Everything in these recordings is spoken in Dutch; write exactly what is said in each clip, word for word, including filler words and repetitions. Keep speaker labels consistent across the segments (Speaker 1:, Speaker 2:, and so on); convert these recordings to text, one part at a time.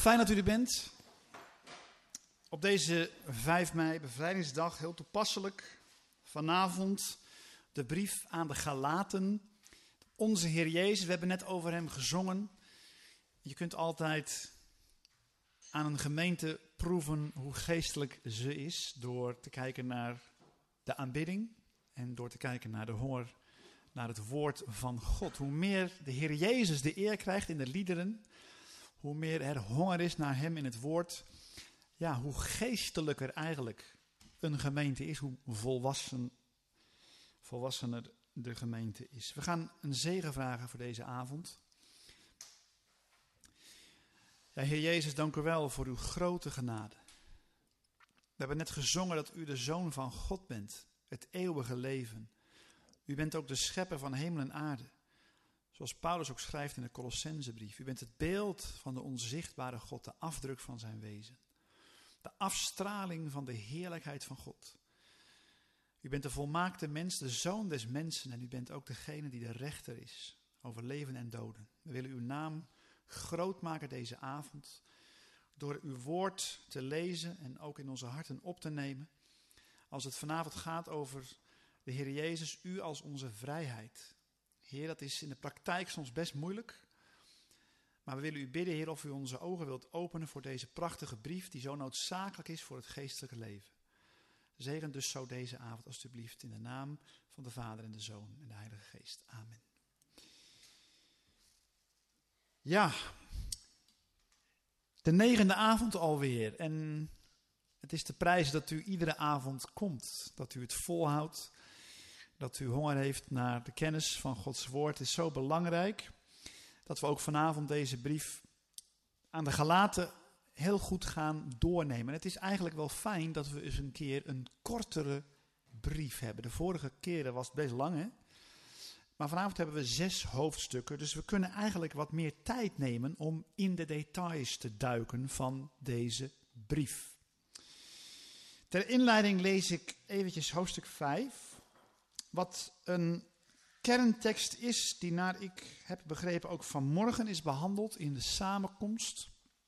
Speaker 1: Fijn dat u er bent. Op deze vijf mei, bevrijdingsdag, heel toepasselijk. Vanavond de brief aan de Galaten. Onze Heer Jezus, we hebben net over hem gezongen. Je kunt altijd aan een gemeente proeven hoe geestelijk ze is door te kijken naar de aanbidding en door te kijken naar de honger, naar het woord van God. Hoe meer de Heer Jezus de eer krijgt in de liederen, hoe meer er honger is naar hem in het woord, ja, hoe geestelijker eigenlijk een gemeente is, hoe volwassen, volwassener de gemeente is. We gaan een zegen vragen voor deze avond. Ja, Heer Jezus, dank u wel voor uw grote genade. We hebben net gezongen dat u de Zoon van God bent, het eeuwige leven. U bent ook de schepper van hemel en aarde. Zoals Paulus ook schrijft in de Colossensebrief. U bent het beeld van de onzichtbare God, de afdruk van zijn wezen. De afstraling van de heerlijkheid van God. U bent de volmaakte mens, de zoon des mensen. En u bent ook degene die de rechter is over leven en doden. We willen uw naam groot maken deze avond. Door uw woord te lezen en ook in onze harten op te nemen. Als het vanavond gaat over de Heer Jezus, u als onze vrijheid. Heer, dat is in de praktijk soms best moeilijk. Maar we willen u bidden, Heer, of u onze ogen wilt openen voor deze prachtige brief die zo noodzakelijk is voor het geestelijke leven. Zegen dus zo deze avond alstublieft in de naam van de Vader en de Zoon en de Heilige Geest. Amen. Ja, de negende avond alweer. En het is te prijzen dat u iedere avond komt. Dat u het volhoudt. Dat u honger heeft naar de kennis van Gods woord. Het is zo belangrijk dat we ook vanavond deze brief aan de Galaten heel goed gaan doornemen. En het is eigenlijk wel fijn dat we eens een keer een kortere brief hebben. De vorige keren was het best lang, hè? Maar vanavond hebben we zes hoofdstukken. Dus we kunnen eigenlijk wat meer tijd nemen om in de details te duiken van deze brief. Ter inleiding lees ik eventjes hoofdstuk vijf. Wat een kerntekst is die, naar ik heb begrepen, ook vanmorgen is behandeld in de samenkomst.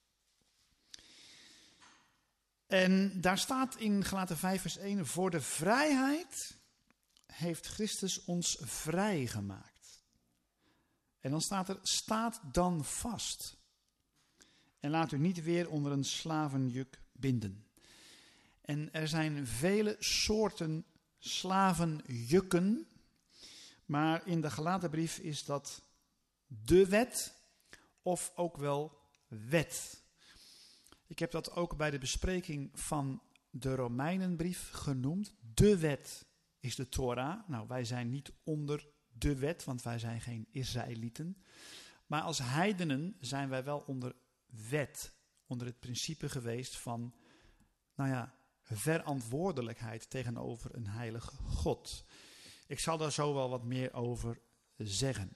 Speaker 1: En daar staat in Galaten vijf vers één, voor de vrijheid heeft Christus ons vrijgemaakt. En dan staat er, staat dan vast. En laat u niet weer onder een slavenjuk binden. En er zijn vele soorten slavenjukken. Maar in de Galatenbrief is dat de wet of ook wel wet. Ik heb dat ook bij de bespreking van de Romeinenbrief genoemd. De wet is de Torah. Nou, wij zijn niet onder de wet, want wij zijn geen Israëlieten. Maar als heidenen zijn wij wel onder wet. Onder het principe geweest van, nou ja, verantwoordelijkheid tegenover een heilige God. Ik zal daar zo wel wat meer over zeggen.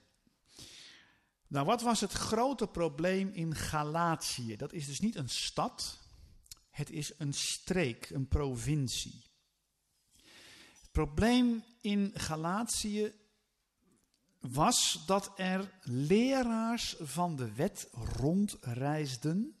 Speaker 1: Nou, wat was het grote probleem in Galatië? Dat is dus niet een stad, het is een streek, een provincie. Het probleem in Galatië was dat er leraars van de wet rondreisden.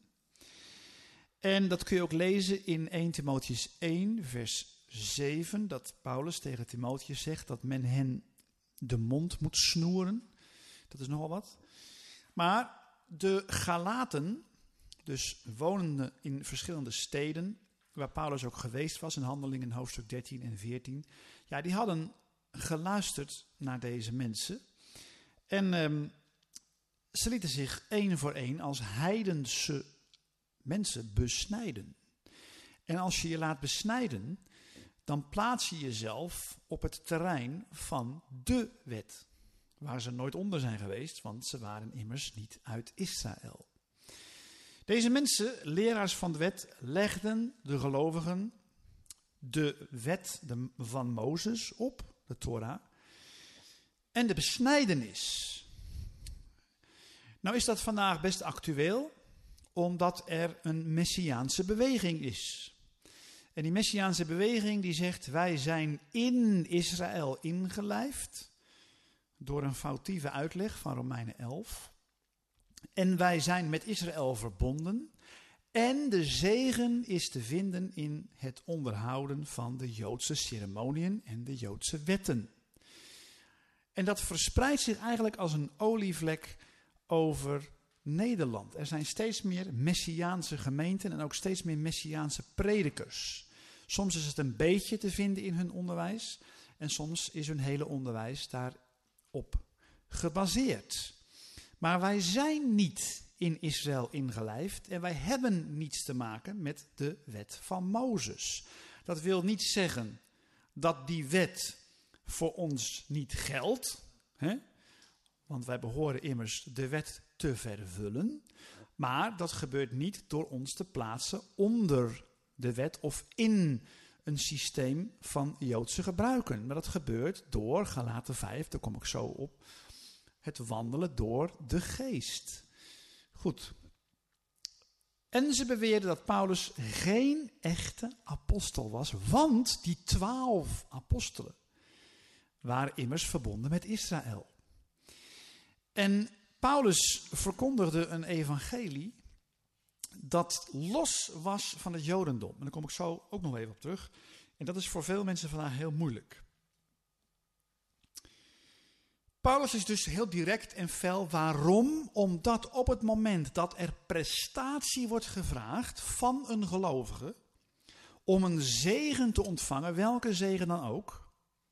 Speaker 1: En dat kun je ook lezen in eerste Timotheüs één, vers zeven, dat Paulus tegen Timotheus zegt dat men hen de mond moet snoeren. Dat is nogal wat. Maar de Galaten, dus wonende in verschillende steden, waar Paulus ook geweest was in Handelingen hoofdstuk dertien en veertien, ja, die hadden geluisterd naar deze mensen. En um, ze lieten zich één voor één als heidense mensen besnijden. En als je je laat besnijden, dan plaats je jezelf op het terrein van de wet. Waar ze nooit onder zijn geweest, want ze waren immers niet uit Israël. Deze mensen, leraars van de wet, legden de gelovigen de wet van Mozes op, de Torah, en de besnijdenis. Nou is dat vandaag best actueel, omdat er een messiaanse beweging is. En die messiaanse beweging die zegt, wij zijn in Israël ingelijfd door een foutieve uitleg van Romeinen elf. En wij zijn met Israël verbonden. En de zegen is te vinden in het onderhouden van de Joodse ceremoniën en de Joodse wetten. En dat verspreidt zich eigenlijk als een olievlek over Nederland. Er zijn steeds meer Messiaanse gemeenten en ook steeds meer Messiaanse predikers. Soms is het een beetje te vinden in hun onderwijs en soms is hun hele onderwijs daarop gebaseerd. Maar wij zijn niet in Israël ingelijfd en wij hebben niets te maken met de wet van Mozes. Dat wil niet zeggen dat die wet voor ons niet geldt, hè? Want wij behoren immers de wet te vervullen, maar dat gebeurt niet door ons te plaatsen onder de wet of in een systeem van Joodse gebruiken. Maar dat gebeurt door, Galaten vijf, daar kom ik zo op, het wandelen door de geest. Goed. En ze beweerden dat Paulus geen echte apostel was, want die twaalf apostelen waren immers verbonden met Israël. En Paulus verkondigde een evangelie dat los was van het Jodendom. En daar kom ik zo ook nog even op terug. En dat is voor veel mensen vandaag heel moeilijk. Paulus is dus heel direct en fel. Waarom? Omdat op het moment dat er prestatie wordt gevraagd van een gelovige om een zegen te ontvangen, welke zegen dan ook,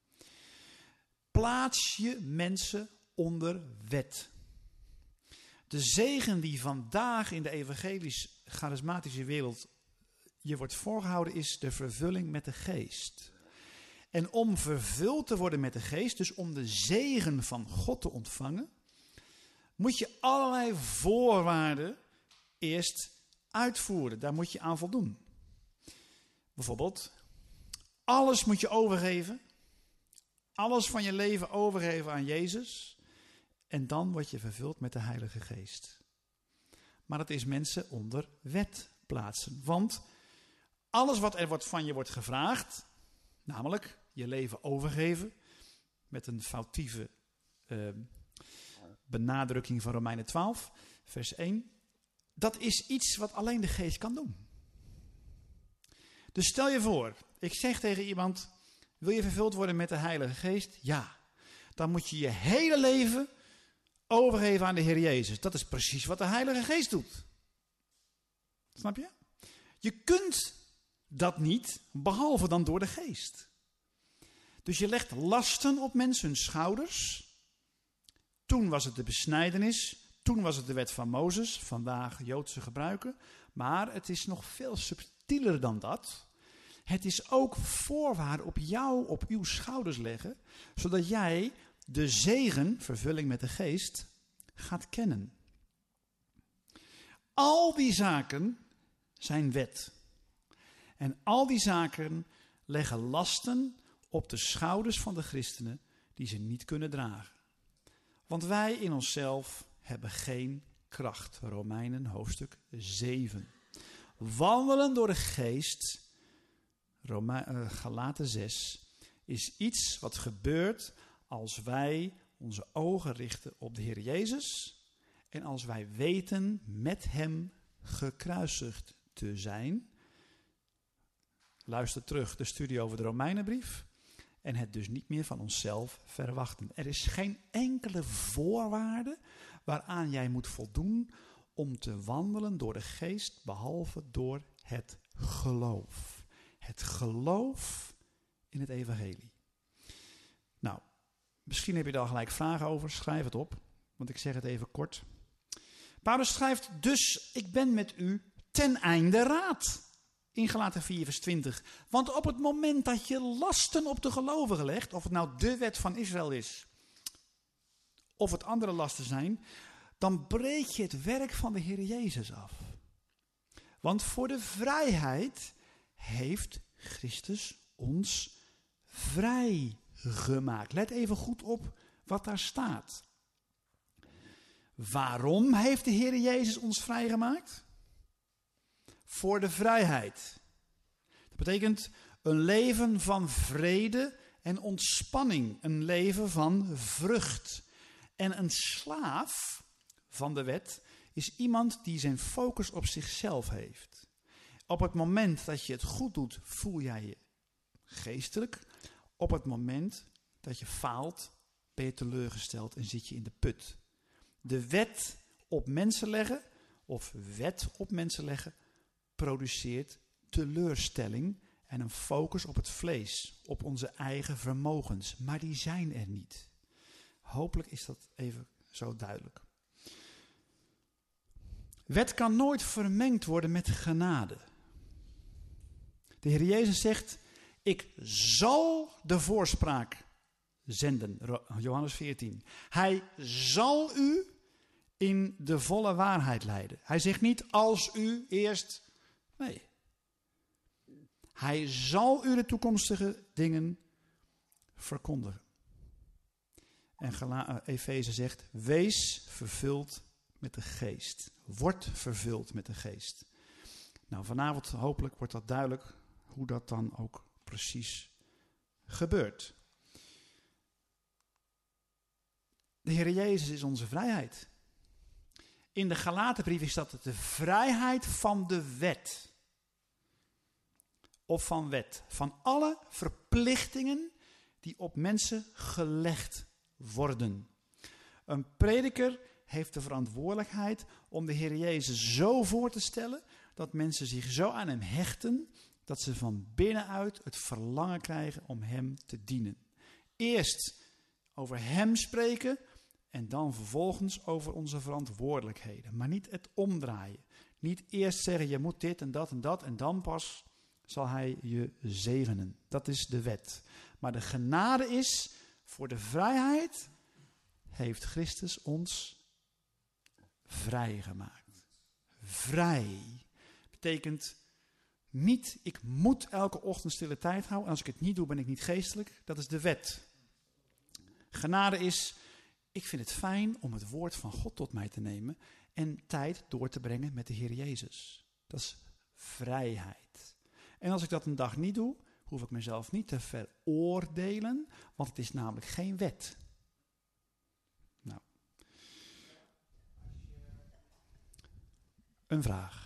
Speaker 1: plaats je mensen onder wet. De zegen die vandaag in de evangelisch-charismatische wereld je wordt voorgehouden is de vervulling met de geest. En om vervuld te worden met de geest, dus om de zegen van God te ontvangen, moet je allerlei voorwaarden eerst uitvoeren. Daar moet je aan voldoen. Bijvoorbeeld, alles moet je overgeven. Alles van je leven overgeven aan Jezus. En dan word je vervuld met de Heilige Geest. Maar dat is mensen onder wet plaatsen. Want alles wat er wordt van je wordt gevraagd, namelijk je leven overgeven, met een foutieve uh, benadrukking van Romeinen twaalf, vers één. Dat is iets wat alleen de geest kan doen. Dus stel je voor, ik zeg tegen iemand, wil je vervuld worden met de Heilige Geest? Ja. Dan moet je je hele leven overgeven aan de Heer Jezus. Dat is precies wat de Heilige Geest doet. Snap je? Je kunt dat niet, behalve dan door de Geest. Dus je legt lasten op mensen hun schouders. Toen was het de besnijdenis. Toen was het de wet van Mozes. Vandaag Joodse gebruiken. Maar het is nog veel subtieler dan dat. Het is ook voorwaarden op jou, op uw schouders leggen. Zodat jij de zegen, vervulling met de geest, gaat kennen. Al die zaken zijn wet. En al die zaken leggen lasten op de schouders van de christenen die ze niet kunnen dragen. Want wij in onszelf hebben geen kracht. Romeinen hoofdstuk zeven. Wandelen door de geest, Rome, uh, Galaten zes, is iets wat gebeurt als wij onze ogen richten op de Heer Jezus en als wij weten met hem gekruisigd te zijn. Luister terug de studie over de Romeinenbrief en het dus niet meer van onszelf verwachten. Er is geen enkele voorwaarde waaraan jij moet voldoen om te wandelen door de geest, behalve door het geloof. Het geloof in het evangelie. Nou, misschien heb je daar gelijk vragen over, schrijf het op, want ik zeg het even kort. Paulus schrijft, dus ik ben met u ten einde raad. In Galaten vier vers twintig. Want op het moment dat je lasten op de gelovigen legt, of het nou de wet van Israël is, of het andere lasten zijn, dan breek je het werk van de Heer Jezus af. Want voor de vrijheid heeft Christus ons vrijgemaakt. Let even goed op wat daar staat. Waarom heeft de Heer Jezus ons vrijgemaakt? Voor de vrijheid. Dat betekent een leven van vrede en ontspanning. Een leven van vrucht. En een slaaf van de wet is iemand die zijn focus op zichzelf heeft. Op het moment dat je het goed doet, voel jij je geestelijk. Op het moment dat je faalt, ben je teleurgesteld en zit je in de put. De wet op mensen leggen, of wet op mensen leggen, produceert teleurstelling en een focus op het vlees, op onze eigen vermogens. Maar die zijn er niet. Hopelijk is dat even zo duidelijk. Wet kan nooit vermengd worden met genade. De Heer Jezus zegt, ik zal de voorspraak zenden. Johannes veertien. Hij zal u in de volle waarheid leiden. Hij zegt niet als u eerst, nee. Hij zal u de toekomstige dingen verkondigen. En Efeze zegt, wees vervuld met de geest. Word vervuld met de geest. Nou, vanavond hopelijk wordt dat duidelijk hoe dat dan ook precies gebeurt. De Heer Jezus is onze vrijheid. In de Galatenbrief is dat de vrijheid van de wet. Of van wet. Van alle verplichtingen die op mensen gelegd worden. Een prediker heeft de verantwoordelijkheid om de Heer Jezus zo voor te stellen dat mensen zich zo aan hem hechten dat ze van binnenuit het verlangen krijgen om hem te dienen. Eerst over hem spreken en dan vervolgens over onze verantwoordelijkheden. Maar niet het omdraaien. Niet eerst zeggen je moet dit en dat en dat en dan pas zal hij je zegenen. Dat is de wet. Maar de genade is voor de vrijheid heeft Christus ons vrijgemaakt. Vrij betekent niet, ik moet elke ochtend stille tijd houden. En als ik het niet doe, ben ik niet geestelijk. Dat is de wet. Genade is, ik vind het fijn om het woord van God tot mij te nemen en tijd door te brengen met de Heer Jezus. Dat is vrijheid. En als ik dat een dag niet doe, hoef ik mezelf niet te veroordelen, want het is namelijk geen wet. Nou. Een vraag.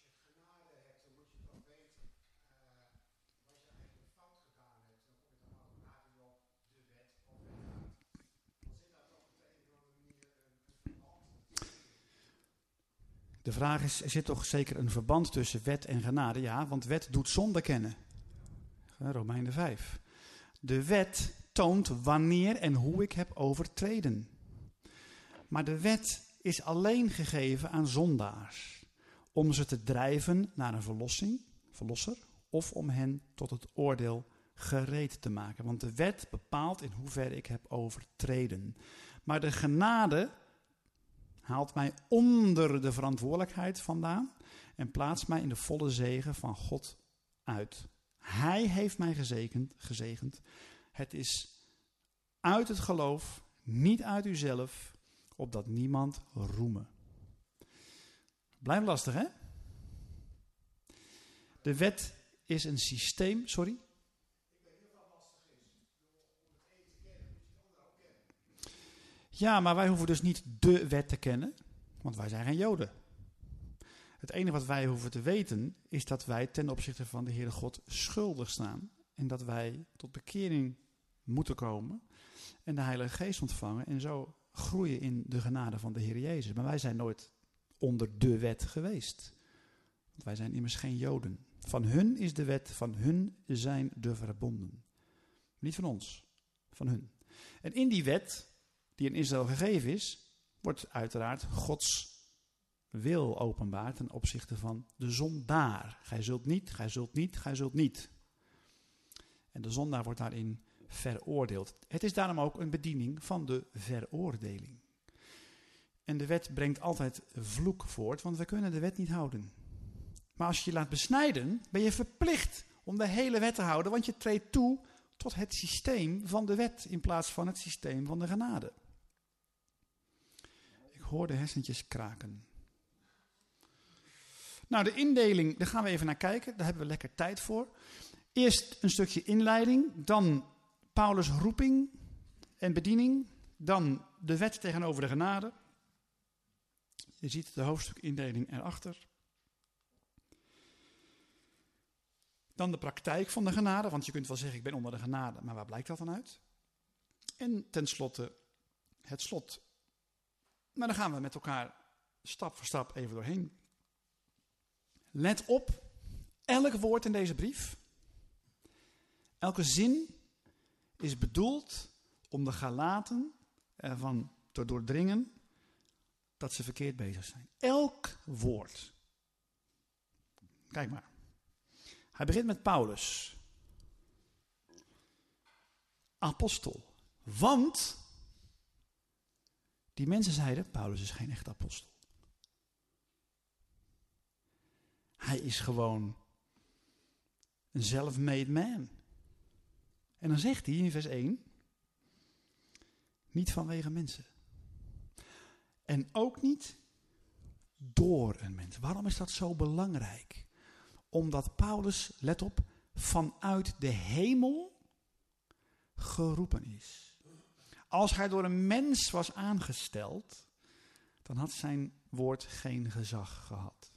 Speaker 1: De vraag is, er zit toch zeker een verband tussen wet en genade? Ja, want wet doet zonde kennen. Romeinen vijf. De wet toont wanneer en hoe ik heb overtreden. Maar de wet is alleen gegeven aan zondaars. Om ze te drijven naar een verlossing, verlosser, of om hen tot het oordeel gereed te maken. Want de wet bepaalt in hoeverre ik heb overtreden. Maar de genade haalt mij onder de verantwoordelijkheid vandaan en plaatst mij in de volle zegen van God uit. Hij heeft mij gezegend, gezegend. Het is uit het geloof, niet uit uzelf, opdat niemand roemen. Blijft lastig, hè? De wet is een systeem, sorry? Ja, maar wij hoeven dus niet de wet te kennen, want wij zijn geen Joden. Het enige wat wij hoeven te weten is dat wij ten opzichte van de Heere God schuldig staan. En dat wij tot bekering moeten komen en de Heilige Geest ontvangen en zo groeien in de genade van de Heer Jezus. Maar wij zijn nooit onder de wet geweest. Want wij zijn immers geen Joden. Van hun is de wet, van hun zijn de verbonden. Niet van ons, van hun. En in die wet die in Israël gegeven is, wordt uiteraard Gods wil openbaar ten opzichte van de zondaar. Gij zult niet, gij zult niet, gij zult niet. En de zondaar wordt daarin veroordeeld. Het is daarom ook een bediening van de veroordeling. En de wet brengt altijd vloek voort, want we kunnen de wet niet houden. Maar als je je laat besnijden, ben je verplicht om de hele wet te houden, want je treedt toe tot het systeem van de wet in plaats van het systeem van de genade. Ik hoor de hersentjes kraken. Nou, de indeling, daar gaan we even naar kijken. Daar hebben we lekker tijd voor. Eerst een stukje inleiding, dan Paulus' roeping en bediening, dan de wet tegenover de genade. Je ziet de hoofdstukindeling erachter. Dan de praktijk van de genade, want je kunt wel zeggen ik ben onder de genade, maar waar blijkt dat dan uit? En tenslotte het slot. Maar daar gaan we met elkaar stap voor stap even doorheen. Let op, elk woord in deze brief, elke zin is bedoeld om de Galaten ervan te doordringen dat ze verkeerd bezig zijn. Elk woord. Kijk maar. Hij begint met Paulus. Apostel. Want die mensen zeiden, Paulus is geen echt apostel. Hij is gewoon een self-made man. En dan zegt hij in vers één, niet vanwege mensen. En ook niet door een mens. Waarom is dat zo belangrijk? Omdat Paulus, let op, vanuit de hemel geroepen is. Als hij door een mens was aangesteld, dan had zijn woord geen gezag gehad.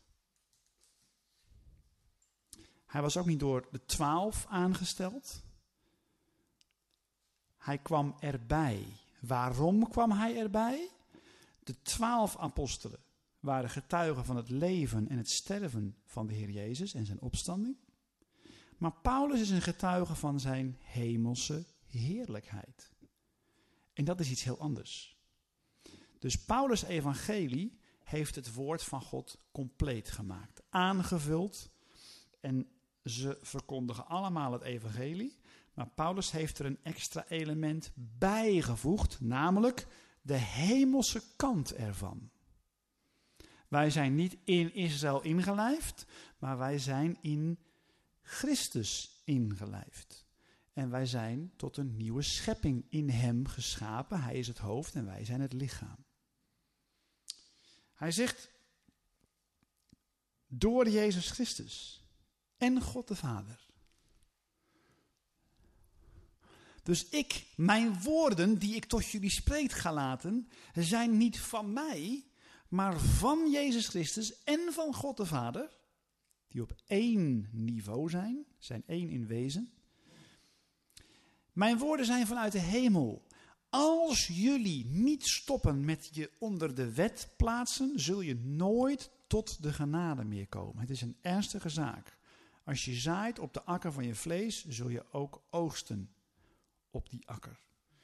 Speaker 1: Hij was ook niet door de twaalf aangesteld. Hij kwam erbij. Waarom kwam hij erbij? De twaalf apostelen waren getuigen van het leven en het sterven van de Heer Jezus en zijn opstanding. Maar Paulus is een getuige van zijn hemelse heerlijkheid. En dat is iets heel anders. Dus Paulus' evangelie heeft het woord van God compleet gemaakt, aangevuld. En ze verkondigen allemaal het evangelie. Maar Paulus heeft er een extra element bijgevoegd, namelijk de hemelse kant ervan. Wij zijn niet in Israël ingelijfd, maar wij zijn in Christus ingelijfd. En wij zijn tot een nieuwe schepping in hem geschapen. Hij is het hoofd en wij zijn het lichaam. Hij zegt, door Jezus Christus en God de Vader. Dus ik, mijn woorden die ik tot jullie spreek, Galaten, zijn niet van mij, maar van Jezus Christus en van God de Vader, die op één niveau zijn, zijn één in wezen. Mijn woorden zijn vanuit de hemel. Als jullie niet stoppen met je onder de wet plaatsen, zul je nooit tot de genade meer komen. Het is een ernstige zaak. Als je zaait op de akker van je vlees, zul je ook oogsten op die akker.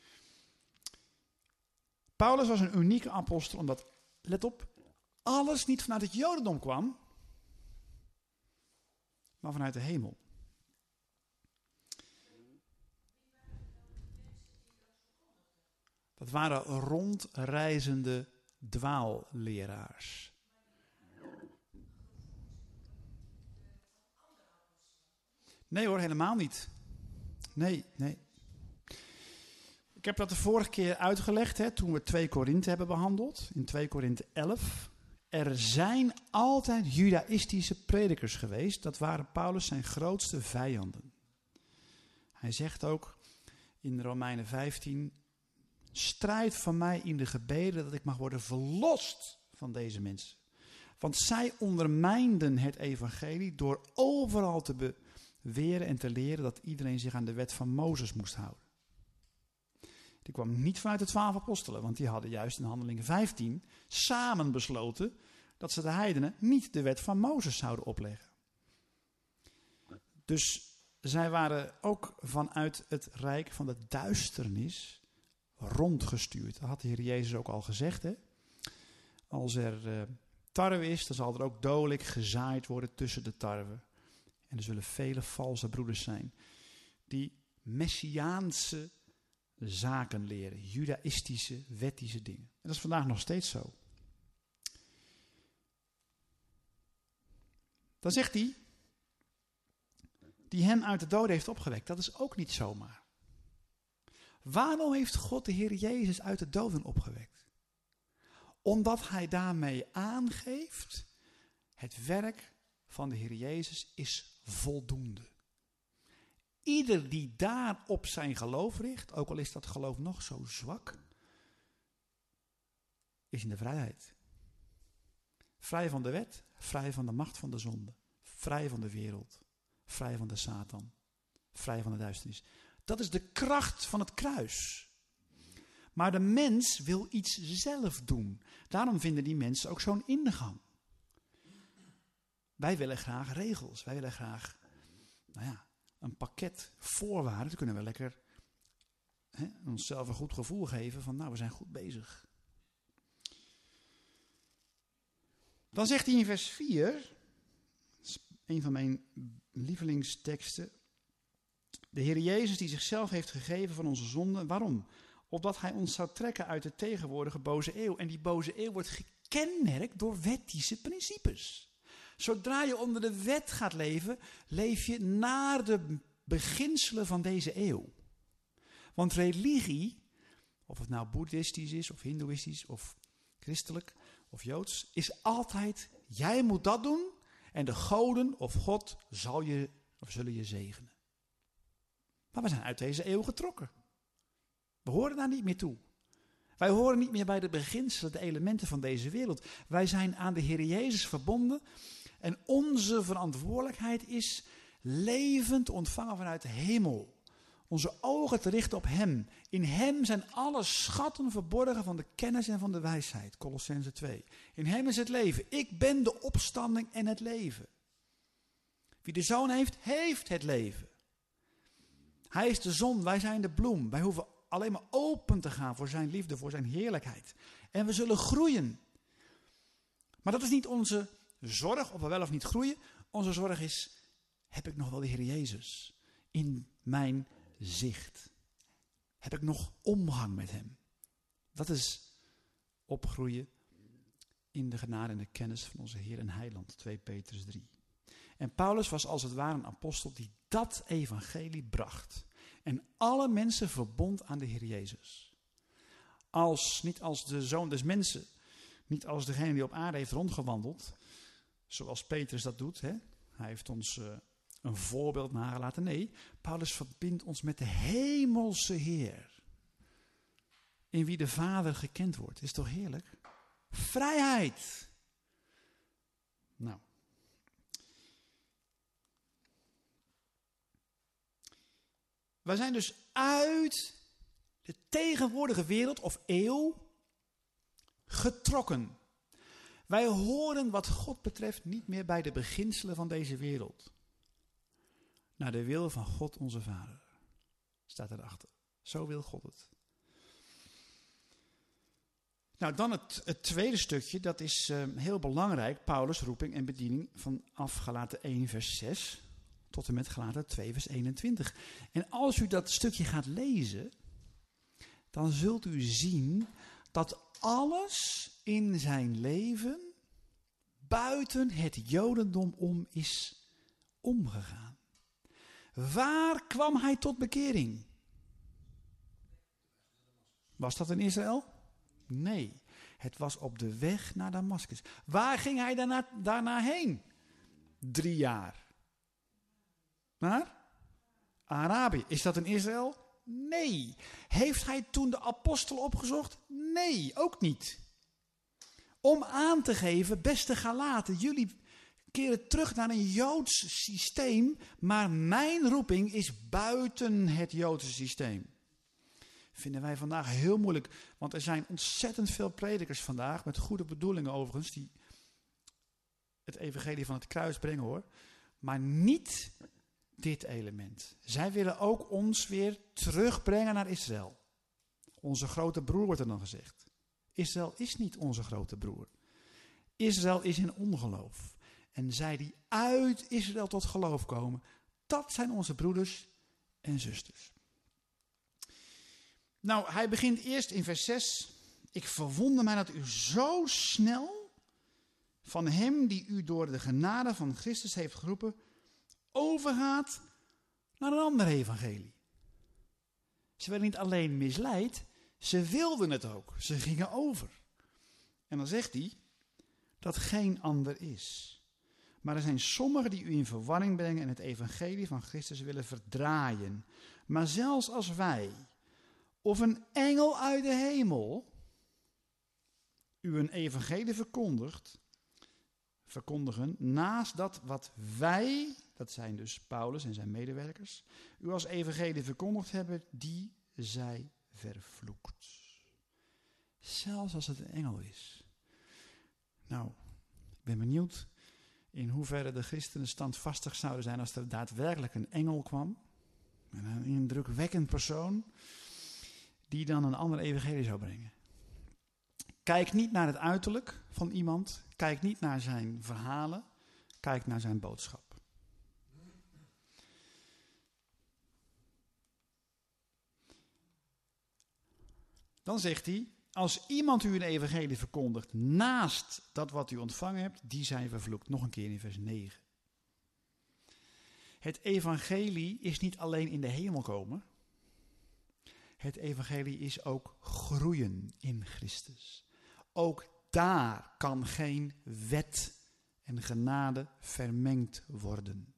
Speaker 1: Paulus was een unieke apostel, omdat, let op, alles niet vanuit het Jodendom kwam, maar vanuit de hemel. Dat waren rondreizende dwaalleraars. Nee hoor, helemaal niet. Nee, nee. Ik heb dat de vorige keer uitgelegd, hè, toen we twee Korinthe hebben behandeld, in twee Korinthe elf. Er zijn altijd judaïstische predikers geweest, dat waren Paulus zijn grootste vijanden. Hij zegt ook in Romeinen vijftien, strijd van mij in de gebeden dat ik mag worden verlost van deze mensen. Want zij ondermijnden het evangelie door overal te beweren en te leren dat iedereen zich aan de wet van Mozes moest houden. Die kwam niet vanuit de twaalf apostelen, want die hadden juist in Handelingen vijftien samen besloten dat ze de heidenen niet de wet van Mozes zouden opleggen. Dus zij waren ook vanuit het rijk van de duisternis rondgestuurd. Dat had de Heer Jezus ook al gezegd. Hè? Als er uh, tarwe is, dan zal er ook dodelijk gezaaid worden tussen de tarwe. En er zullen vele valse broeders zijn die messiaanse zaken leren, judaïstische, wettische dingen. En dat is vandaag nog steeds zo. Dan zegt hij, die hem uit de doden heeft opgewekt. Dat is ook niet zomaar. Waarom heeft God de Heer Jezus uit de doden opgewekt? Omdat hij daarmee aangeeft, het werk van de Heer Jezus is voldoende. Ieder die daar op zijn geloof richt, ook al is dat geloof nog zo zwak, is in de vrijheid. Vrij van de wet, vrij van de macht van de zonde. Vrij van de wereld, vrij van de Satan, vrij van de duisternis. Dat is de kracht van het kruis. Maar de mens wil iets zelf doen. Daarom vinden die mensen ook zo'n ingang. Wij willen graag regels. Wij willen graag nou ja, een pakket voorwaarden. Dan kunnen we lekker hè, onszelf een goed gevoel geven van nou, we zijn goed bezig. Dan zegt hij in vers vier, dat is een van mijn lievelingsteksten. De Heer Jezus die zichzelf heeft gegeven van onze zonden. Waarom? Opdat hij ons zou trekken uit de tegenwoordige boze eeuw. En die boze eeuw wordt gekenmerkt door wettische principes. Zodra je onder de wet gaat leven, leef je naar de beginselen van deze eeuw. Want religie, of het nou boeddhistisch is, of hindoeïstisch, of christelijk, of joods, is altijd, jij moet dat doen en de goden of God zal je, of zullen je zegenen. Maar we zijn uit deze eeuw getrokken. We horen daar niet meer toe. Wij horen niet meer bij de beginselen, de elementen van deze wereld. Wij zijn aan de Heer Jezus verbonden. En onze verantwoordelijkheid is levend ontvangen vanuit de hemel. Onze ogen te richten op Hem. In Hem zijn alle schatten verborgen van de kennis en van de wijsheid. Kolossenzen twee. In Hem is het leven. Ik ben de opstanding en het leven. Wie de Zoon heeft, heeft het leven. Hij is de zon, wij zijn de bloem. Wij hoeven alleen maar open te gaan voor zijn liefde, voor zijn heerlijkheid. En we zullen groeien. Maar dat is niet onze zorg, of we wel of niet groeien. Onze zorg is, heb ik nog wel de Heer Jezus in mijn zicht? Heb ik nog omgang met Hem? Dat is opgroeien in de genade en de kennis van onze Heer en Heiland, twee Petrus drie. En Paulus was als het ware een apostel die dat evangelie bracht. En alle mensen verbond aan de Heer Jezus. Als, niet als de Zoon des mensen, niet als degene die op aarde heeft rondgewandeld, zoals Petrus dat doet. Hè? Hij heeft ons uh, een voorbeeld nagelaten. Nee, Paulus verbindt ons met de hemelse Heer. In wie de Vader gekend wordt. Is toch heerlijk? Vrijheid. Nou. Wij zijn dus uit de tegenwoordige wereld of eeuw getrokken. Wij horen wat God betreft niet meer bij de beginselen van deze wereld. Naar de wil van God onze Vader. Staat erachter. Zo wil God het. Nou, dan het, het tweede stukje, dat is uh, heel belangrijk. Paulus' roeping en bediening vanaf Galaten één vers zes tot en met Galaten twee vers eenentwintig. En als u dat stukje gaat lezen, dan zult u zien dat alles in zijn leven buiten het Jodendom om is omgegaan. Waar kwam hij tot bekering? Was dat in Israël? Nee, het was op de weg naar Damascus. Waar ging hij daarna, daarna heen? Drie jaar. Naar Arabië. Is dat in Israël? Nee. Heeft hij toen de apostel opgezocht? Nee, ook niet. Om aan te geven, beste Galaten, jullie keren terug naar een Joods systeem, maar mijn roeping is buiten het Joodse systeem. Vinden wij vandaag heel moeilijk, want er zijn ontzettend veel predikers vandaag, met goede bedoelingen overigens, die het evangelie van het kruis brengen hoor, maar niet dit element. Zij willen ook ons weer terugbrengen naar Israël. Onze grote broer wordt er dan gezegd. Israël is niet onze grote broer. Israël is in ongeloof. En zij die uit Israël tot geloof komen, dat zijn onze broeders en zusters. Nou, hij begint eerst in vers zes. Ik verwonder mij dat u zo snel van hem die u door de genade van Christus heeft geroepen, overgaat naar een ander evangelie. Ze werden niet alleen misleid, ze wilden het ook. Ze gingen over. En dan zegt hij dat geen ander is. Maar er zijn sommigen die u in verwarring brengen en het evangelie van Christus willen verdraaien. Maar zelfs als wij of een engel uit de hemel u een evangelie verkondigt verkondigen, naast dat wat wij, dat zijn dus Paulus en zijn medewerkers, u als evangelie verkondigd hebben, die zij vervloekt. Zelfs als het een engel is. Nou, ik ben benieuwd in hoeverre de christenen standvastig zouden zijn als er daadwerkelijk een engel kwam. Een indrukwekkend persoon die dan een ander evangelie zou brengen. Kijk niet naar het uiterlijk van iemand. Kijk niet naar zijn verhalen. Kijk naar zijn boodschap. Dan zegt hij, als iemand u een evangelie verkondigt naast dat wat u ontvangen hebt, die zijn vervloekt. Nog een keer in vers negen. Het evangelie is niet alleen in de hemel komen. Het evangelie is ook groeien in Christus. Ook daar kan geen wet en genade vermengd worden.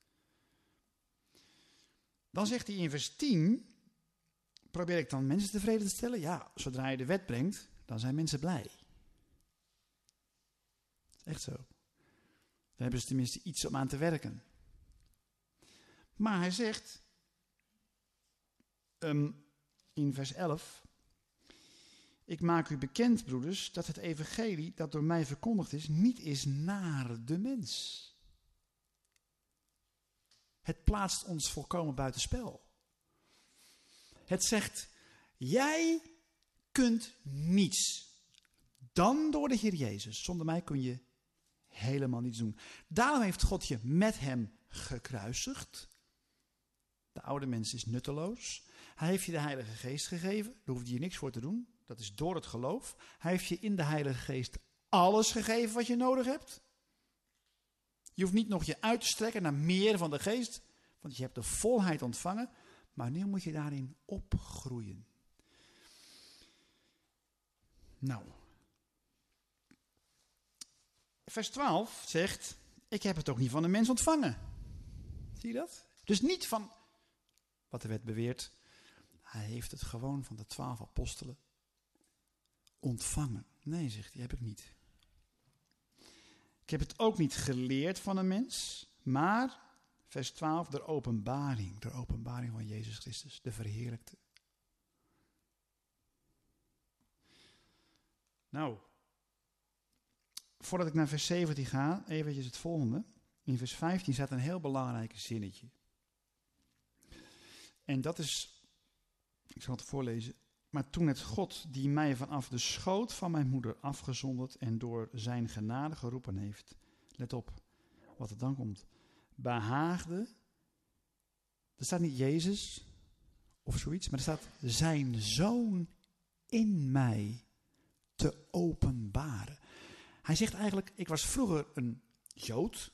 Speaker 1: Dan zegt hij in vers tien, probeer ik dan mensen tevreden te stellen? Ja, zodra je de wet brengt, dan zijn mensen blij. Echt zo. Dan hebben ze tenminste iets om aan te werken. Maar hij zegt um, in vers elf, ik maak u bekend, broeders, dat het evangelie dat door mij verkondigd is, niet is naar de mens. Het plaatst ons volkomen buitenspel. Het zegt, jij kunt niets dan door de Heer Jezus. Zonder mij kun je helemaal niets doen. Daarom heeft God je met hem gekruisigd. De oude mens is nutteloos. Hij heeft je de Heilige Geest gegeven. Daar hoef je niks voor te doen. Dat is door het geloof. Hij heeft je in de Heilige Geest alles gegeven wat je nodig hebt. Je hoeft niet nog je uit te strekken naar meer van de Geest. Want je hebt de volheid ontvangen. Maar nu moet je daarin opgroeien. Nou. Vers twaalf zegt, ik heb het ook niet van de mens ontvangen. Zie je dat? Dus niet van wat de wet beweert. Hij heeft het gewoon van de twaalf apostelen ontvangen. Nee, zegt hij, heb ik niet. Ik heb het ook niet geleerd van een mens, maar, vers twaalf, de openbaring. De openbaring van Jezus Christus, de verheerlijkte. Nou, voordat ik naar vers zeventien ga, eventjes het volgende. In vers vijftien staat een heel belangrijk zinnetje. En dat is, ik zal het voorlezen. Maar toen het God, die mij vanaf de schoot van mijn moeder afgezonderd en door zijn genade geroepen heeft, let op wat er dan komt, behaagde, er staat niet Jezus of zoiets, maar er staat zijn zoon in mij te openbaren. Hij zegt eigenlijk, ik was vroeger een Jood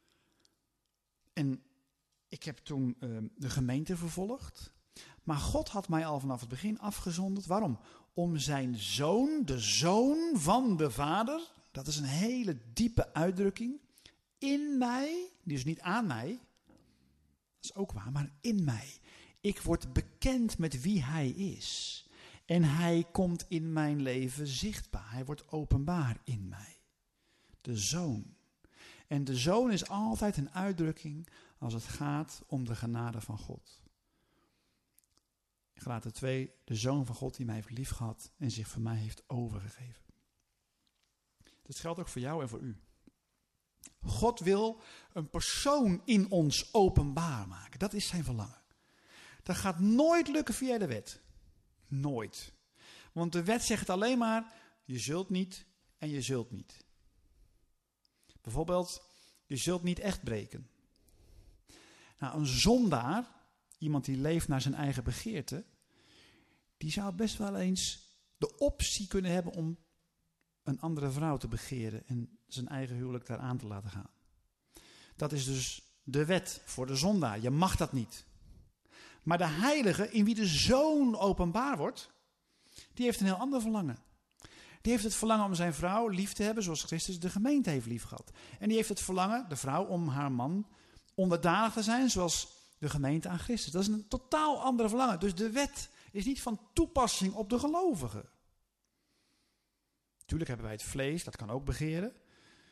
Speaker 1: en ik heb toen uh, de gemeente vervolgd. Maar God had mij al vanaf het begin afgezonderd. Waarom? Om zijn zoon, de zoon van de Vader, dat is een hele diepe uitdrukking, in mij, dus niet aan mij, dat is ook waar, maar in mij. Ik word bekend met wie hij is. En hij komt in mijn leven zichtbaar. Hij wordt openbaar in mij. De zoon. En de zoon is altijd een uitdrukking als het gaat om de genade van God. Galaten twee, de zoon van God die mij heeft liefgehad en zich voor mij heeft overgegeven. Dat geldt ook voor jou en voor u. God wil een persoon in ons openbaar maken. Dat is zijn verlangen. Dat gaat nooit lukken via de wet. Nooit. Want de wet zegt alleen maar, je zult niet en je zult niet. Bijvoorbeeld, je zult niet echt breken. Nou, een zondaar, iemand die leeft naar zijn eigen begeerte, die zou best wel eens de optie kunnen hebben om een andere vrouw te begeren en zijn eigen huwelijk daar aan te laten gaan. Dat is dus de wet voor de zondaar. Je mag dat niet. Maar de heilige, in wie de zoon openbaar wordt, die heeft een heel ander verlangen. Die heeft het verlangen om zijn vrouw lief te hebben zoals Christus de gemeente heeft lief gehad. En die heeft het verlangen, de vrouw, om haar man onderdanig te zijn zoals de gemeente aan Christus. Dat is een totaal andere verlangen. Dus de wet is niet van toepassing op de gelovigen. Tuurlijk hebben wij het vlees, dat kan ook begeren.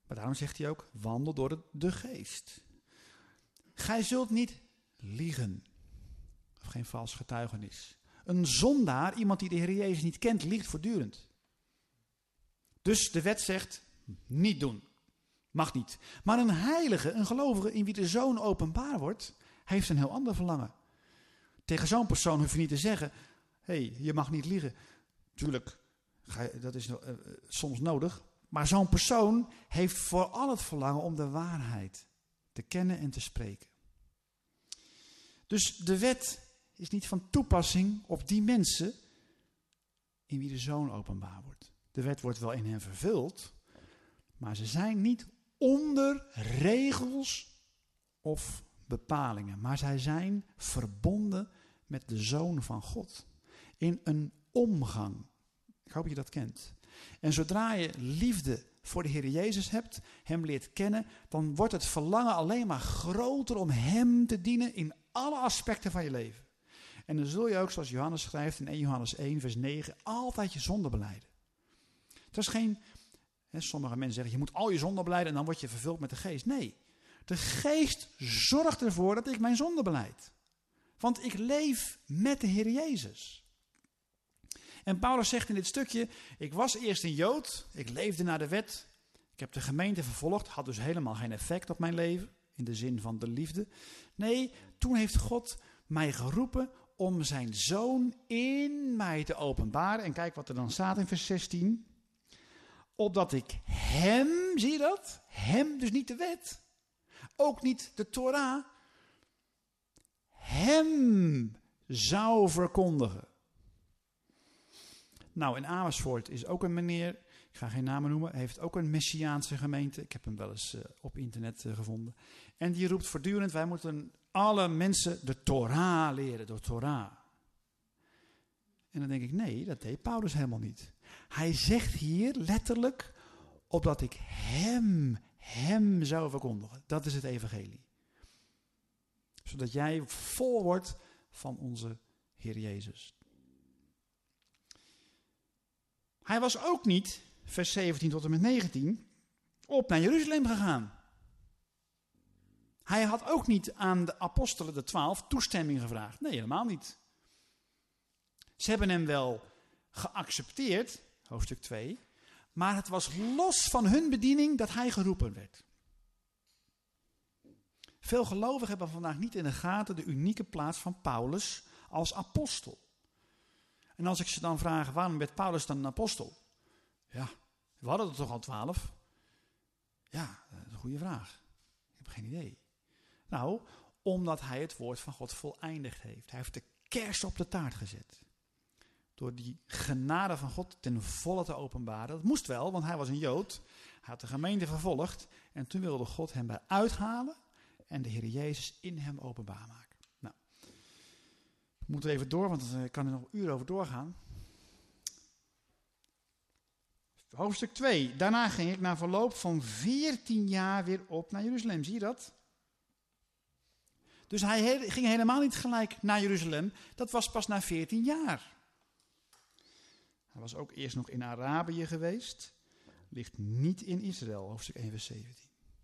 Speaker 1: Maar daarom zegt hij ook, wandel door de, de geest. Gij zult niet liegen. Of geen vals getuigenis. Een zondaar, iemand die de Heer Jezus niet kent, liegt voortdurend. Dus de wet zegt, niet doen. Mag niet. Maar een heilige, een gelovige in wie de Zoon openbaar wordt, heeft een heel ander verlangen. Tegen zo'n persoon hoef je niet te zeggen, hé, hey, je mag niet liegen. Tuurlijk, dat is uh, soms nodig. Maar zo'n persoon heeft vooral het verlangen om de waarheid te kennen en te spreken. Dus de wet is niet van toepassing op die mensen in wie de Zoon openbaar wordt. De wet wordt wel in hen vervuld, maar ze zijn niet onder regels of bepalingen. Maar zij zijn verbonden met de Zoon van God. In een omgang. Ik hoop dat je dat kent. En zodra je liefde voor de Heer Jezus hebt, hem leert kennen, dan wordt het verlangen alleen maar groter om hem te dienen in alle aspecten van je leven. En dan zul je ook, zoals Johannes schrijft in eerste Johannes één, vers negen, altijd je zonde belijden. Het is geen, hè, sommige mensen zeggen, je moet al je zonde belijden en dan word je vervuld met de geest. Nee, de geest zorgt ervoor dat ik mijn zonde belijd. Want ik leef met de Heer Jezus. En Paulus zegt in dit stukje, ik was eerst een Jood, ik leefde naar de wet, ik heb de gemeente vervolgd, had dus helemaal geen effect op mijn leven, in de zin van de liefde. Nee, toen heeft God mij geroepen om zijn Zoon in mij te openbaren. En kijk wat er dan staat in vers zestien. Opdat ik hem, zie je dat? Hem, dus niet de wet, ook niet de Torah, hem zou verkondigen. Nou, in Amersfoort is ook een meneer, ik ga geen namen noemen, heeft ook een Messiaanse gemeente. Ik heb hem wel eens uh, op internet uh, gevonden. En die roept voortdurend, wij moeten alle mensen de Torah leren, de Torah. En dan denk ik, nee, dat deed Paulus helemaal niet. Hij zegt hier letterlijk, opdat ik hem, hem zou verkondigen. Dat is het evangelie. Zodat jij vol wordt van onze Heer Jezus. Hij was ook niet, vers zeventien tot en met negentien, op naar Jeruzalem gegaan. Hij had ook niet aan de apostelen, de twaalf, toestemming gevraagd. Nee, helemaal niet. Ze hebben hem wel geaccepteerd, hoofdstuk twee, maar het was los van hun bediening dat hij geroepen werd. Veel gelovigen hebben vandaag niet in de gaten de unieke plaats van Paulus als apostel. En als ik ze dan vraag, waarom werd Paulus dan een apostel? Ja, we hadden er toch al twaalf? Ja, dat is een goede vraag. Ik heb geen idee. Nou, omdat hij het woord van God voleindigd heeft. Hij heeft de kers op de taart gezet. Door die genade van God ten volle te openbaren. Dat moest wel, want hij was een Jood. Hij had de gemeente vervolgd. En toen wilde God hem eruit halen en de Heer Jezus in hem openbaar maken. Nou, we moeten even door, want ik kan er nog uren over doorgaan. Hoofdstuk twee. Daarna ging ik na verloop van veertien jaar weer op naar Jeruzalem. Zie je dat? Dus hij he- ging helemaal niet gelijk naar Jeruzalem. Dat was pas na veertien jaar. Hij was ook eerst nog in Arabië geweest. Ligt niet in Israël, hoofdstuk één vers zeventien.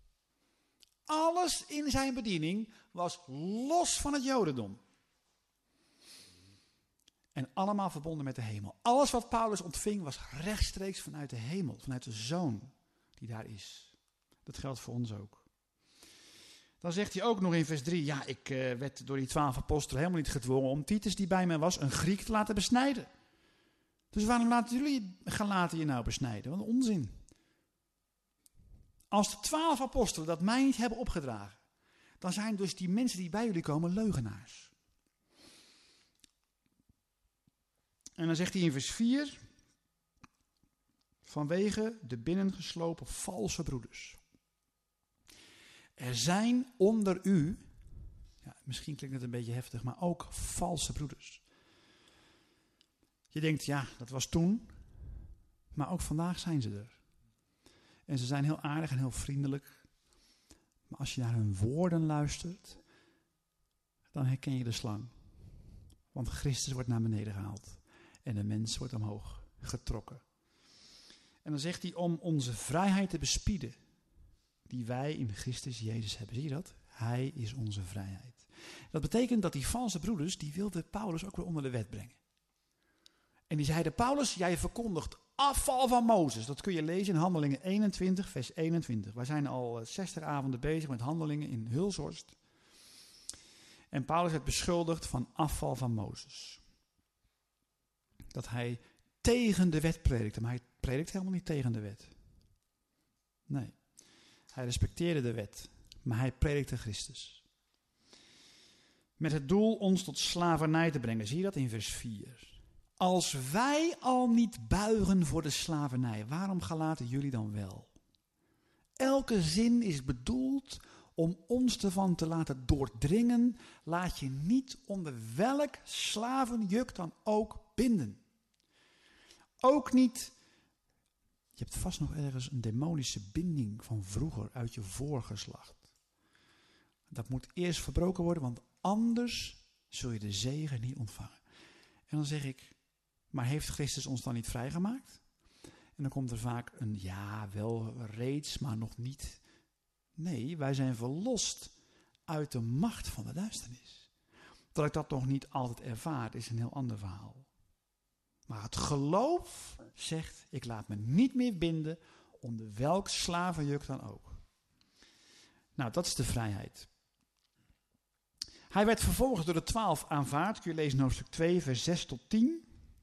Speaker 1: Alles in zijn bediening was los van het Jodendom. En allemaal verbonden met de hemel. Alles wat Paulus ontving was rechtstreeks vanuit de hemel. Vanuit de Zoon die daar is. Dat geldt voor ons ook. Dan zegt hij ook nog in vers drie. Ja, ik uh, werd door die twaalf apostelen helemaal niet gedwongen om Titus die bij mij was een Griek te laten besnijden. Dus waarom laten jullie Galaten je nou besnijden? Wat een onzin. Als de twaalf apostelen dat mij niet hebben opgedragen, dan zijn dus die mensen die bij jullie komen leugenaars. En dan zegt hij in vers vier, vanwege de binnengeslopen valse broeders. Er zijn onder u, ja, misschien klinkt het een beetje heftig, maar ook valse broeders. Je denkt, ja, dat was toen, maar ook vandaag zijn ze er. En ze zijn heel aardig en heel vriendelijk. Maar als je naar hun woorden luistert, dan herken je de slang. Want Christus wordt naar beneden gehaald. En de mens wordt omhoog getrokken. En dan zegt hij om onze vrijheid te bespieden. die wij in Christus Jezus hebben. Zie je dat? Hij is onze vrijheid. Dat betekent dat die valse broeders, die wilden Paulus ook weer onder de wet brengen. En die zeiden, Paulus, jij verkondigt afval van Mozes. Dat kun je lezen in Handelingen eenentwintig, vers eenentwintig. Wij zijn al zestig avonden bezig met Handelingen in Hulshorst. En Paulus werd beschuldigd van afval van Mozes. Dat hij tegen de wet predikte, maar hij predikte helemaal niet tegen de wet. Nee, hij respecteerde de wet, maar hij predikte Christus. Met het doel ons tot slavernij te brengen. Zie je dat in vers vier? Als wij al niet buigen voor de slavernij, waarom gelaten jullie dan wel? Elke zin is bedoeld om ons ervan te laten doordringen. Laat je niet onder welk slavenjuk dan ook binden. Ook niet, je hebt vast nog ergens een demonische binding van vroeger uit je voorgeslacht. Dat moet eerst verbroken worden, want anders zul je de zegen niet ontvangen. En dan zeg ik, maar heeft Christus ons dan niet vrijgemaakt? En dan komt er vaak een ja, wel reeds, maar nog niet. Nee, wij zijn verlost uit de macht van de duisternis. Dat ik dat nog niet altijd ervaar, is een heel ander verhaal. Maar het geloof zegt, ik laat me niet meer binden onder welk slavenjuk dan ook. Nou, dat is de vrijheid. Hij werd vervolgens door de twaalf aanvaard. Kun je lezen in hoofdstuk twee, vers zes tot tien.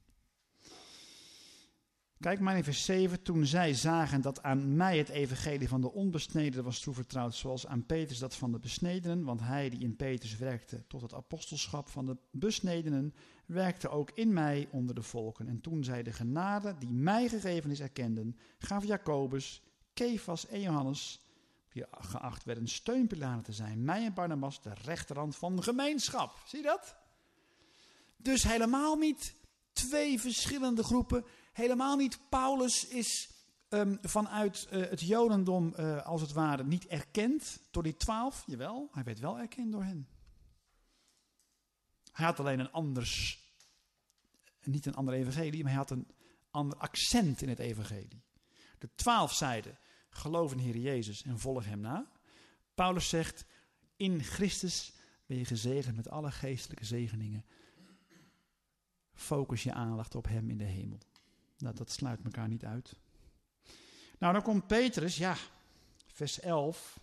Speaker 1: Kijk maar in vers zeven. Toen zij zagen dat aan mij het evangelie van de onbesnedenen was toevertrouwd, zoals aan Petrus dat van de besnedenen, want hij die in Petrus werkte tot het apostelschap van de besnedenen, werkte ook in mij onder de volken. En toen zij de genade die mij gegeven is erkenden, gaf Jacobus, Kefas en Johannes, die geacht werden steunpilaren te zijn, mij en Barnabas, de rechterhand van de gemeenschap. Zie je dat? Dus helemaal niet twee verschillende groepen. Helemaal niet. Paulus is um, vanuit uh, het Jodendom uh, als het ware niet erkend door die twaalf. Jawel, hij werd wel erkend door hen. Hij had alleen een anders, niet een ander evangelie, maar hij had een ander accent in het evangelie. De twaalf zeiden, geloof in de Heer Jezus en volg hem na. Paulus zegt, in Christus ben je gezegend met alle geestelijke zegeningen. Focus je aandacht op hem in de hemel. Nou, dat sluit elkaar niet uit. Nou, dan komt Petrus, ja, vers elf.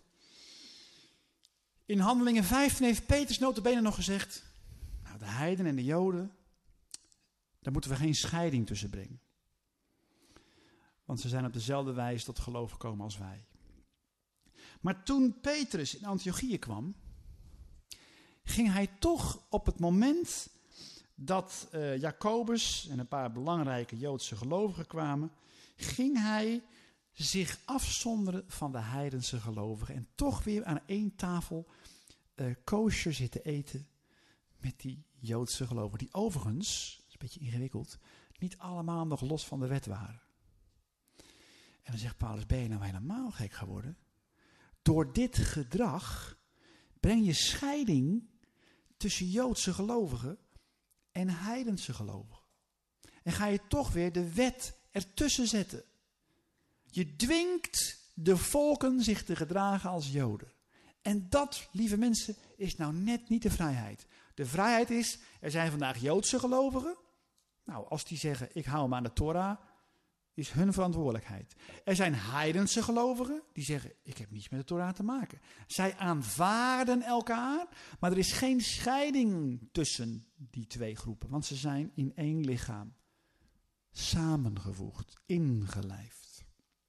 Speaker 1: In Handelingen vijftien heeft Petrus nota bene nog gezegd, nou, de heidenen en de Joden, daar moeten we geen scheiding tussen brengen. Want ze zijn op dezelfde wijze tot geloof gekomen als wij. Maar toen Petrus in Antiochië kwam, ging hij toch op het moment dat uh, Jacobus en een paar belangrijke Joodse gelovigen kwamen, ging hij zich afzonderen van de heidense gelovigen en toch weer aan één tafel uh, kosher zitten eten met die Joodse gelovigen, die overigens, dat is een beetje ingewikkeld, niet allemaal nog los van de wet waren. En dan zegt Paulus, ben je nou helemaal gek geworden? Door dit gedrag breng je scheiding tussen Joodse gelovigen en heidense gelovigen. En ga je toch weer de wet ertussen zetten. Je dwingt de volken zich te gedragen als Joden. En dat, lieve mensen, is nou net niet de vrijheid. De vrijheid is, er zijn vandaag Joodse gelovigen. Nou, als die zeggen, ik hou me aan de Torah, is hun verantwoordelijkheid. Er zijn heidense gelovigen die zeggen, ik heb niets met de Torah te maken. Zij aanvaarden elkaar, maar er is geen scheiding tussen die twee groepen. Want ze zijn in één lichaam. Samengevoegd, ingelijfd.